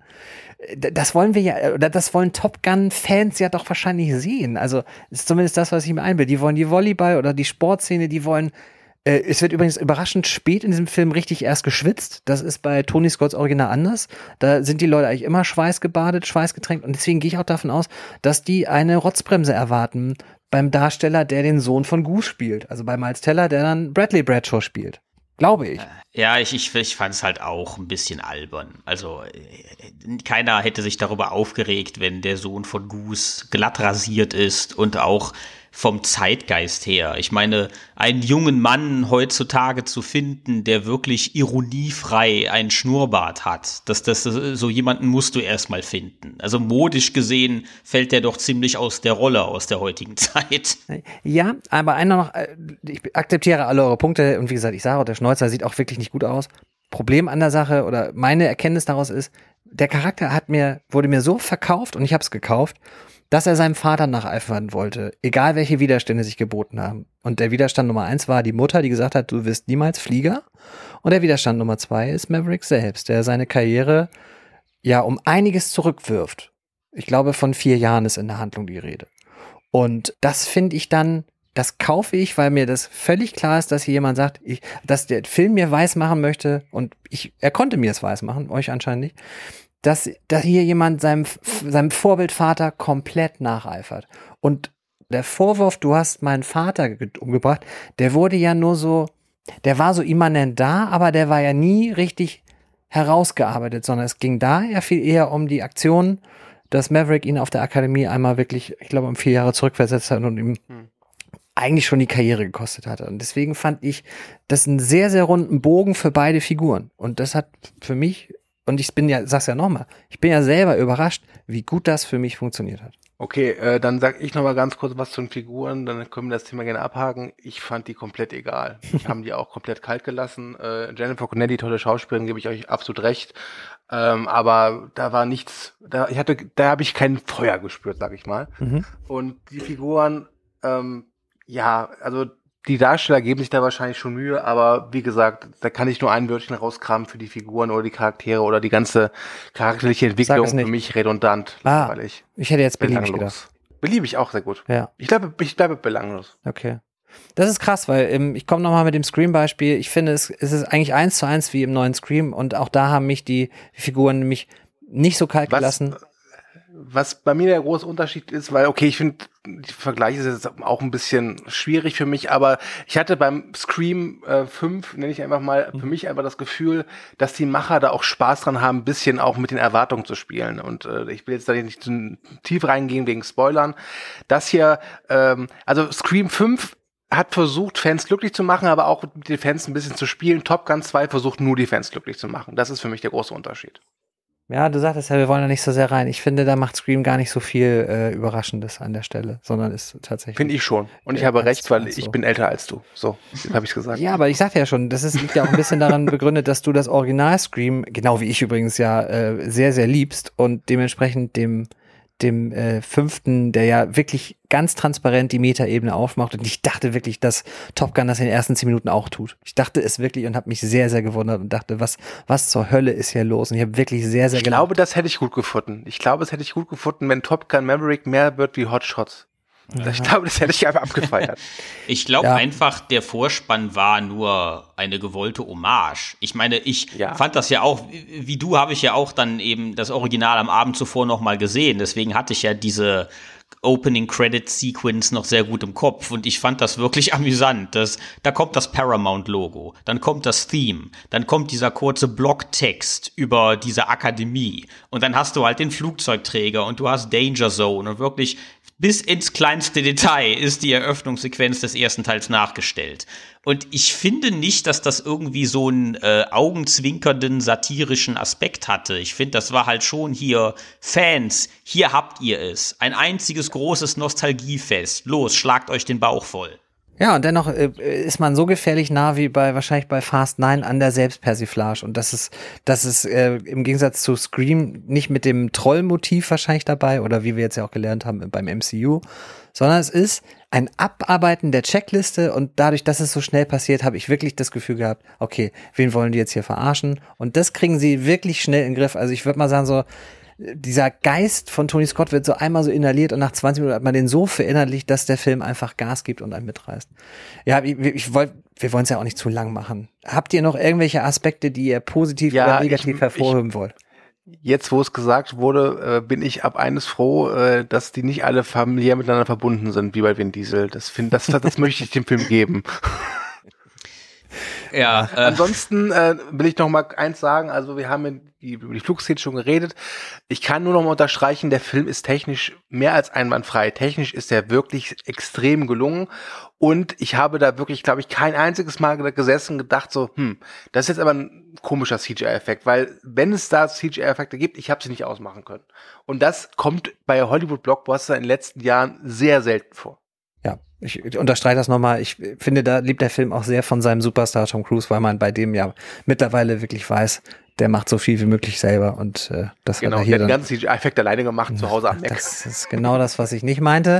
Das wollen wir ja, oder das wollen Top Gun-Fans ja doch wahrscheinlich sehen. Also, das ist zumindest das, was ich mir einbilde. Die wollen die Volleyball- oder die Sportszene, die wollen, äh, es wird übrigens überraschend spät in diesem Film richtig erst geschwitzt. Das ist bei Tony Scotts Original anders. Da sind die Leute eigentlich immer schweißgebadet, schweißgetränkt und deswegen gehe ich auch davon aus, dass die eine Rotzbremse erwarten beim Darsteller, der den Sohn von Goose spielt. Also bei Miles Teller, der dann Bradley Bradshaw spielt. Glaube ich. Ja, ich, ich, ich fand es halt auch ein bisschen albern. Also äh, keiner hätte sich darüber aufgeregt, wenn der Sohn von Goose glatt rasiert ist und auch vom Zeitgeist her. Ich meine, einen jungen Mann heutzutage zu finden, der wirklich ironiefrei einen Schnurrbart hat, das, das, so jemanden musst du erstmal finden. Also modisch gesehen fällt der doch ziemlich aus der Rolle aus der heutigen Zeit. Ja, aber einer noch, äh, ich akzeptiere alle eure Punkte und wie gesagt, ich sage auch, der Schnäuzer sieht auch wirklich nicht gut aus. Problem an der Sache oder meine Erkenntnis daraus ist, der Charakter hat mir, wurde mir so verkauft und ich habe es gekauft, dass er seinem Vater nacheifern wollte, egal welche Widerstände sich geboten haben. Und der Widerstand Nummer eins war die Mutter, die gesagt hat, du wirst niemals Flieger. Und der Widerstand Nummer zwei ist Maverick selbst, der seine Karriere ja um einiges zurückwirft. Ich glaube, von vier Jahren ist in der Handlung die Rede. Und das finde ich dann, das kaufe ich, weil mir das völlig klar ist, dass hier jemand sagt, ich, dass der Film mir weismachen möchte und ich, er konnte mir es weismachen, euch anscheinend nicht, dass, dass hier jemand seinem, seinem Vorbildvater komplett nacheifert. Und der Vorwurf, du hast meinen Vater umgebracht, der wurde ja nur so, der war so immanent da, aber der war ja nie richtig herausgearbeitet, sondern es ging da ja viel eher um die Aktion, dass Maverick ihn auf der Akademie einmal wirklich, ich glaube, um vier Jahre zurückversetzt hat und ihm hm. eigentlich schon die Karriere gekostet hatte. Und deswegen fand ich das einen sehr, sehr runden Bogen für beide Figuren. Und das hat für mich, und ich bin ja, sag's ja nochmal, ich bin ja selber überrascht, wie gut das für mich funktioniert hat. Okay, äh, dann sag ich noch mal ganz kurz was zu den Figuren, dann können wir das Thema gerne abhaken. Ich fand die komplett egal. Ich habe die auch komplett kalt gelassen. Äh, Jennifer Connelly, tolle Schauspielerin, gebe ich euch absolut recht. Ähm, aber da war nichts, da ich hatte, da habe ich kein Feuer gespürt, sag ich mal. Mhm. Und die Figuren, ähm, ja, also die Darsteller geben sich da wahrscheinlich schon Mühe, aber wie gesagt, da kann ich nur ein Wörtchen rauskramen für die Figuren oder die Charaktere oder die ganze charakterliche Entwicklung für mich redundant. Ah, ich. ich hätte jetzt beliebig gedacht. Beliebig auch sehr gut. Ja. Ich bleibe, ich bleibe belanglos. Okay. Das ist krass, weil ähm, ich komme nochmal mit dem Scream-Beispiel. Ich finde, es, es ist eigentlich eins zu eins wie im neuen Scream und auch da haben mich die Figuren nämlich nicht so kalt was, gelassen. Was bei mir der große Unterschied ist, weil, okay, ich finde, die Vergleiche sind jetzt auch ein bisschen schwierig für mich, aber ich hatte beim Scream äh, fünf, nenne ich einfach mal, mhm. für mich einfach das Gefühl, dass die Macher da auch Spaß dran haben, ein bisschen auch mit den Erwartungen zu spielen. Und äh, ich will jetzt da nicht zu tief reingehen wegen Spoilern. Das hier, ähm, also Scream fünf hat versucht, Fans glücklich zu machen, aber auch mit den Fans ein bisschen zu spielen. Top Gun zwei versucht nur die Fans glücklich zu machen. Das ist für mich der große Unterschied. Ja, du sagtest ja, wir wollen da nicht so sehr rein. Ich finde, da macht Scream gar nicht so viel äh, Überraschendes an der Stelle, sondern ist tatsächlich. Finde ich schon. Und ich habe recht, weil ich bin älter als du. So, habe ich gesagt. Ja, aber ich sagte ja schon, das ist, liegt ja auch ein bisschen daran begründet, dass du das Original Scream, genau wie ich übrigens ja, äh, sehr, sehr liebst und dementsprechend dem dem äh, fünften, der ja wirklich ganz transparent die Metaebene aufmacht. Und ich dachte wirklich, dass Top Gun das in den ersten zehn Minuten auch tut. Ich dachte es wirklich und habe mich sehr, sehr gewundert und dachte, was was zur Hölle ist hier los? Und ich habe wirklich sehr, sehr Ich glaube, das hätte ich gut gefunden. Ich glaube, das hätte ich gut gefunden, wenn Top Gun Maverick mehr wird wie Hot Shots. Ja. Ich glaube, das hätte ich einfach abgefeiert. Ich glaube Ja. einfach, der Vorspann war nur eine gewollte Hommage. Ich meine, ich Ja. fand das ja auch, wie du habe ich ja auch dann eben das Original am Abend zuvor noch mal gesehen. Deswegen hatte ich ja diese Opening Credit Sequence noch sehr gut im Kopf und ich fand das wirklich amüsant. Das, da kommt das Paramount Logo, dann kommt das Theme, dann kommt dieser kurze Blocktext über diese Akademie und dann hast du halt den Flugzeugträger und du hast Danger Zone und wirklich bis ins kleinste Detail ist die Eröffnungssequenz des ersten Teils nachgestellt. Und ich finde nicht, dass das irgendwie so einen äh, augenzwinkernden, satirischen Aspekt hatte. Ich finde, das war halt schon hier Fans, hier habt ihr es. Ein einziges großes Nostalgiefest. Los, schlagt euch den Bauch voll. Ja, und dennoch äh, ist man so gefährlich nah wie bei wahrscheinlich bei Fast Nine an der Selbstpersiflage. Und das ist, das ist äh, im Gegensatz zu Scream nicht mit dem Trollmotiv wahrscheinlich dabei oder wie wir jetzt ja auch gelernt haben beim M C U, sondern es ist ein Abarbeiten der Checkliste und dadurch, dass es so schnell passiert, habe ich wirklich das Gefühl gehabt, okay, wen wollen die jetzt hier verarschen? Und das kriegen sie wirklich schnell in den Griff. Also ich würde mal sagen so, dieser Geist von Tony Scott wird so einmal so inhaliert und nach zwanzig Minuten hat man den so verinnerlicht, dass der Film einfach Gas gibt und einen mitreißt. Ja, ich, ich wollte, wir wollen es ja auch nicht zu lang machen. Habt ihr noch irgendwelche Aspekte, die ihr positiv Ja, oder negativ ich- hervorheben wollt? Jetzt, wo es gesagt wurde, äh, bin ich ab eines froh, äh, dass die nicht alle familiär miteinander verbunden sind, wie bei Vin Diesel. Das, find, das, das möchte ich dem Film geben. Ja, äh, Ansonsten äh, will ich noch mal eins sagen, also wir haben ja die, über die Flugszene schon geredet. Ich kann nur noch mal unterstreichen, der Film ist technisch mehr als einwandfrei. Technisch ist er wirklich extrem gelungen und ich habe da wirklich, glaube ich, kein einziges Mal gesessen und gedacht so, hm, das ist jetzt aber ein komischer C G I-Effekt, weil wenn es da C G I-Effekte gibt, ich habe sie nicht ausmachen können. Und das kommt bei Hollywood-Blockbuster in den letzten Jahren sehr selten vor. Ja, ich unterstreiche das nochmal. Ich finde, da lebt der Film auch sehr von seinem Superstar Tom Cruise, weil man bei dem ja mittlerweile wirklich weiß, der macht so viel wie möglich selber und äh, das Genau, hat er der hier hat den dann. ganzen C G I-Effekt alleine gemacht, zu Hause am Mac. Das ist genau das, was ich nicht meinte.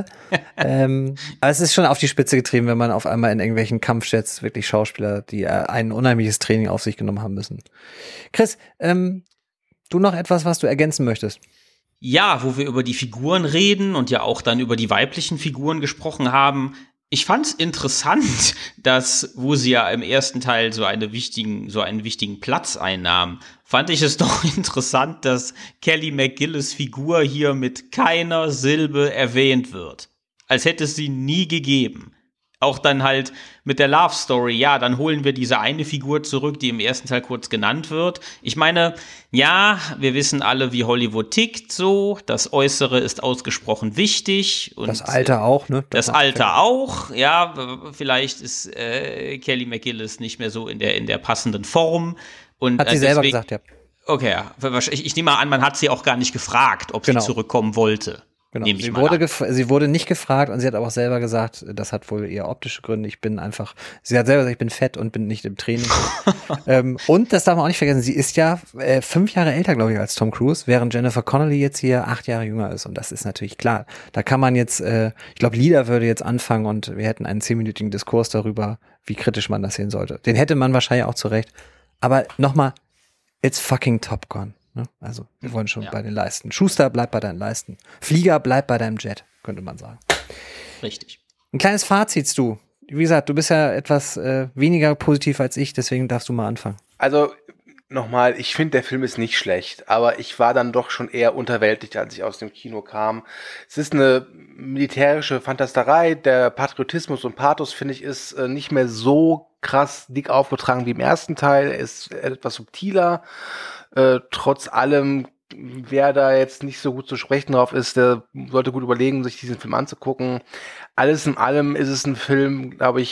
ähm, aber es ist schon auf die Spitze getrieben, wenn man auf einmal in irgendwelchen Kampfjets wirklich Schauspieler, die äh, ein unheimliches Training auf sich genommen haben müssen. Chris, ähm, du noch etwas, was du ergänzen möchtest? Ja, wo wir über die Figuren reden und ja auch dann über die weiblichen Figuren gesprochen haben. Ich fand's interessant, dass, wo sie ja im ersten Teil so eine wichtigen, so einen wichtigen Platz einnahmen, fand ich es doch interessant, dass Kelly McGillis Figur hier mit keiner Silbe erwähnt wird. Als hätte es sie nie gegeben. Auch dann halt mit der Love Story, ja, dann holen wir diese eine Figur zurück, die im ersten Teil kurz genannt wird. Ich meine, ja, wir wissen alle, wie Hollywood tickt so. Das Äußere ist ausgesprochen wichtig. Und Das Alter auch, ne? Das Alter auch, ja, vielleicht ist äh, Kelly McGillis nicht mehr so in der, in der passenden Form. Und, Hat sie äh, selber deswegen, gesagt, ja. Okay, ja. Ich, ich nehme mal an, man hat sie auch gar nicht gefragt, ob Genau. sie zurückkommen wollte. Genau. Nehme ich Sie mal wurde, an. gef- sie wurde nicht gefragt und sie hat aber auch selber gesagt, das hat wohl eher optische Gründe. Ich bin einfach, sie hat selber gesagt, ich bin fett und bin nicht im Training. ähm, und das darf man auch nicht vergessen, sie ist ja äh, fünf Jahre älter, glaube ich, als Tom Cruise, während Jennifer Connelly jetzt hier acht Jahre jünger ist. Und das ist natürlich klar. Da kann man jetzt, äh, ich glaube, Lieder würde jetzt anfangen und wir hätten einen zehnminütigen Diskurs darüber, wie kritisch man das sehen sollte. Den hätte man wahrscheinlich auch zurecht. Aber nochmal, it's fucking Top Gun. Ne? Also, wir wollen schon Ja. bei den Leisten. Schuster, bleib bei deinen Leisten. Flieger, bleib bei deinem Jet, könnte man sagen. Richtig. Ein kleines Fazit, du. Wie gesagt, du bist ja etwas äh, weniger positiv als ich, deswegen darfst du mal anfangen. Also, nochmal, ich finde, der Film ist nicht schlecht, aber ich war dann doch schon eher unterwältigt, als ich aus dem Kino kam. Es ist eine militärische Fantasterei, der Patriotismus und Pathos, finde ich, ist äh, nicht mehr so krass dick aufgetragen wie im ersten Teil, er ist etwas subtiler. Äh, trotz allem, wer da jetzt nicht so gut zu sprechen drauf ist, der sollte gut überlegen, sich diesen Film anzugucken. Alles in allem ist es ein Film, glaube ich,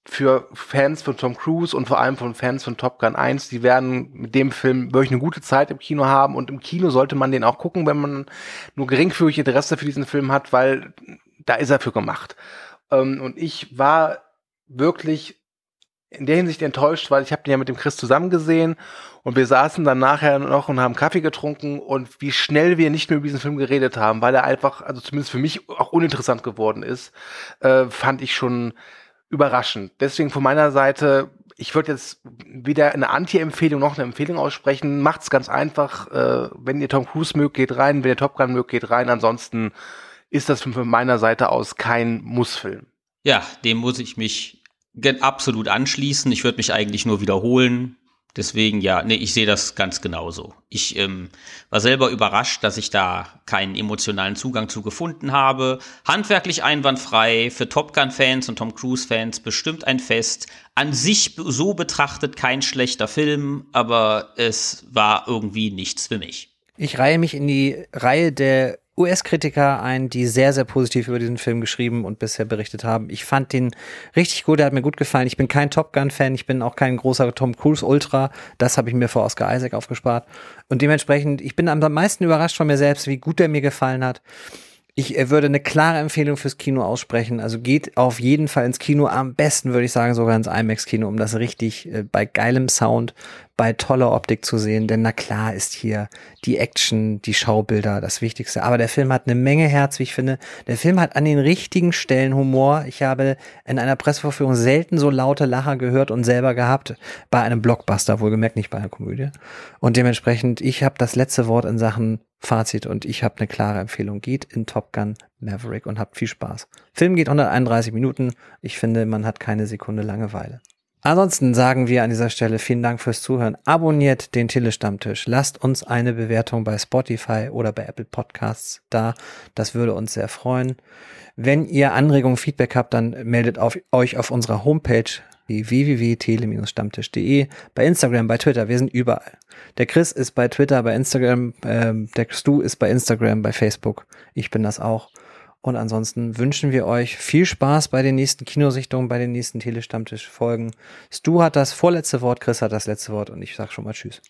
für Fans von Tom Cruise und vor allem von Fans von Top Gun eins, die werden mit dem Film wirklich eine gute Zeit im Kino haben und im Kino sollte man den auch gucken, wenn man nur geringfügig Interesse für diesen Film hat, weil da ist er für gemacht. Und ich war wirklich in der Hinsicht enttäuscht, weil ich habe den ja mit dem Chris zusammen gesehen und wir saßen dann nachher noch und haben Kaffee getrunken und wie schnell wir nicht mehr über diesen Film geredet haben, weil er einfach, also zumindest für mich auch uninteressant geworden ist, äh, fand ich schon überraschend. Deswegen von meiner Seite, ich würde jetzt weder eine Anti-Empfehlung noch eine Empfehlung aussprechen. Macht's ganz einfach. Äh, wenn ihr Tom Cruise mögt, geht rein. Wenn ihr Top Gun mögt, geht rein. Ansonsten ist das von meiner Seite aus kein Muss-Film. Ja, dem muss ich mich absolut anschließen. Ich würde mich eigentlich nur wiederholen. Deswegen, ja, nee, ich sehe das ganz genauso. Ich ähm, war selber überrascht, dass ich da keinen emotionalen Zugang zu gefunden habe. Handwerklich einwandfrei, für Top Gun-Fans und Tom Cruise-Fans bestimmt ein Fest. An sich so betrachtet kein schlechter Film, aber es war irgendwie nichts für mich. Ich reihe mich in die Reihe der U S-Kritiker ein, die sehr, sehr positiv über diesen Film geschrieben und bisher berichtet haben. Ich fand den richtig gut, der hat mir gut gefallen. Ich bin kein Top Gun-Fan, ich bin auch kein großer Tom Cruise-Ultra. Das habe ich mir vor Oscar Isaac aufgespart. Und dementsprechend, ich bin am meisten überrascht von mir selbst, wie gut er mir gefallen hat. Ich würde eine klare Empfehlung fürs Kino aussprechen. Also geht auf jeden Fall ins Kino. Am besten würde ich sagen sogar ins IMAX-Kino, um das richtig äh, bei geilem Sound, bei toller Optik zu sehen. Denn na klar ist hier die Action, die Schaubilder das Wichtigste. Aber der Film hat eine Menge Herz, wie ich finde. Der Film hat an den richtigen Stellen Humor. Ich habe in einer Pressevorführung selten so laute Lacher gehört und selber gehabt. Bei einem Blockbuster, wohlgemerkt nicht bei einer Komödie. Und dementsprechend, ich habe das letzte Wort in Sachen Fazit und ich habe eine klare Empfehlung. Geht in Top Gun Maverick und habt viel Spaß. Film geht hunderteinunddreißig Minuten. Ich finde, man hat keine Sekunde Langeweile. Ansonsten sagen wir an dieser Stelle vielen Dank fürs Zuhören. Abonniert den Telestammtisch. Lasst uns eine Bewertung bei Spotify oder bei Apple Podcasts da. Das würde uns sehr freuen. Wenn ihr Anregungen, Feedback habt, dann meldet auf, euch auf unserer Homepage w w w punkt tele stammtisch punkt de, bei Instagram, bei Twitter, wir sind überall. Der Chris ist bei Twitter, bei Instagram, ähm, der Stu ist bei Instagram, bei Facebook, ich bin das auch. Und ansonsten wünschen wir euch viel Spaß bei den nächsten Kinosichtungen, bei den nächsten Telestammtisch-Folgen. Stu hat das vorletzte Wort, Chris hat das letzte Wort und ich sag schon mal Tschüss.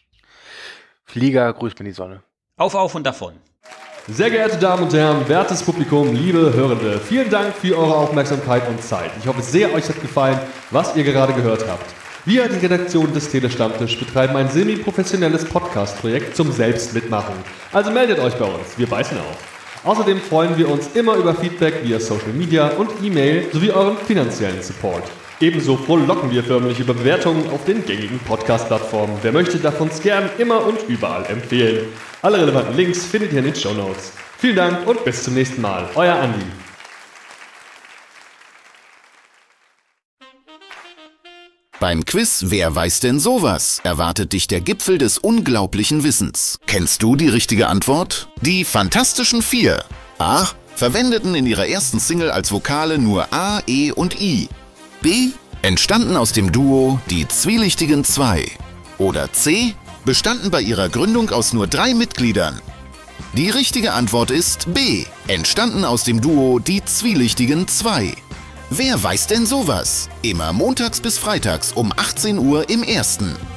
Flieger, grüßt mir die Sonne. Auf, auf und davon. Sehr geehrte Damen und Herren, wertes Publikum, liebe Hörende, vielen Dank für eure Aufmerksamkeit und Zeit. Ich hoffe sehr, euch hat gefallen, was ihr gerade gehört habt. Wir, die Redaktion des Telestammtisch, betreiben ein semi-professionelles Podcast-Projekt zum Selbstmitmachen. Also meldet euch bei uns, wir beißen auf. Außerdem freuen wir uns immer über Feedback via Social Media und E-Mail sowie euren finanziellen Support. Ebenso frohlocken wir förmlich über Bewertungen auf den gängigen Podcast-Plattformen. Wer möchte, darf uns gern immer und überall empfehlen. Alle relevanten Links findet ihr in den Shownotes. Vielen Dank und bis zum nächsten Mal. Euer Andi. Beim Quiz Wer weiß denn sowas? Erwartet dich der Gipfel des unglaublichen Wissens. Kennst du die richtige Antwort? Die Fantastischen Vier. A. Verwendeten in ihrer ersten Single als Vokale nur A, E und I. B. Entstanden aus dem Duo Die Zwielichtigen Zwei. Oder C. Bestanden bei ihrer Gründung aus nur drei Mitgliedern. Die richtige Antwort ist B. Entstanden aus dem Duo Die Zwielichtigen Zwei. Wer weiß denn sowas? Immer montags bis freitags um achtzehn Uhr im Ersten.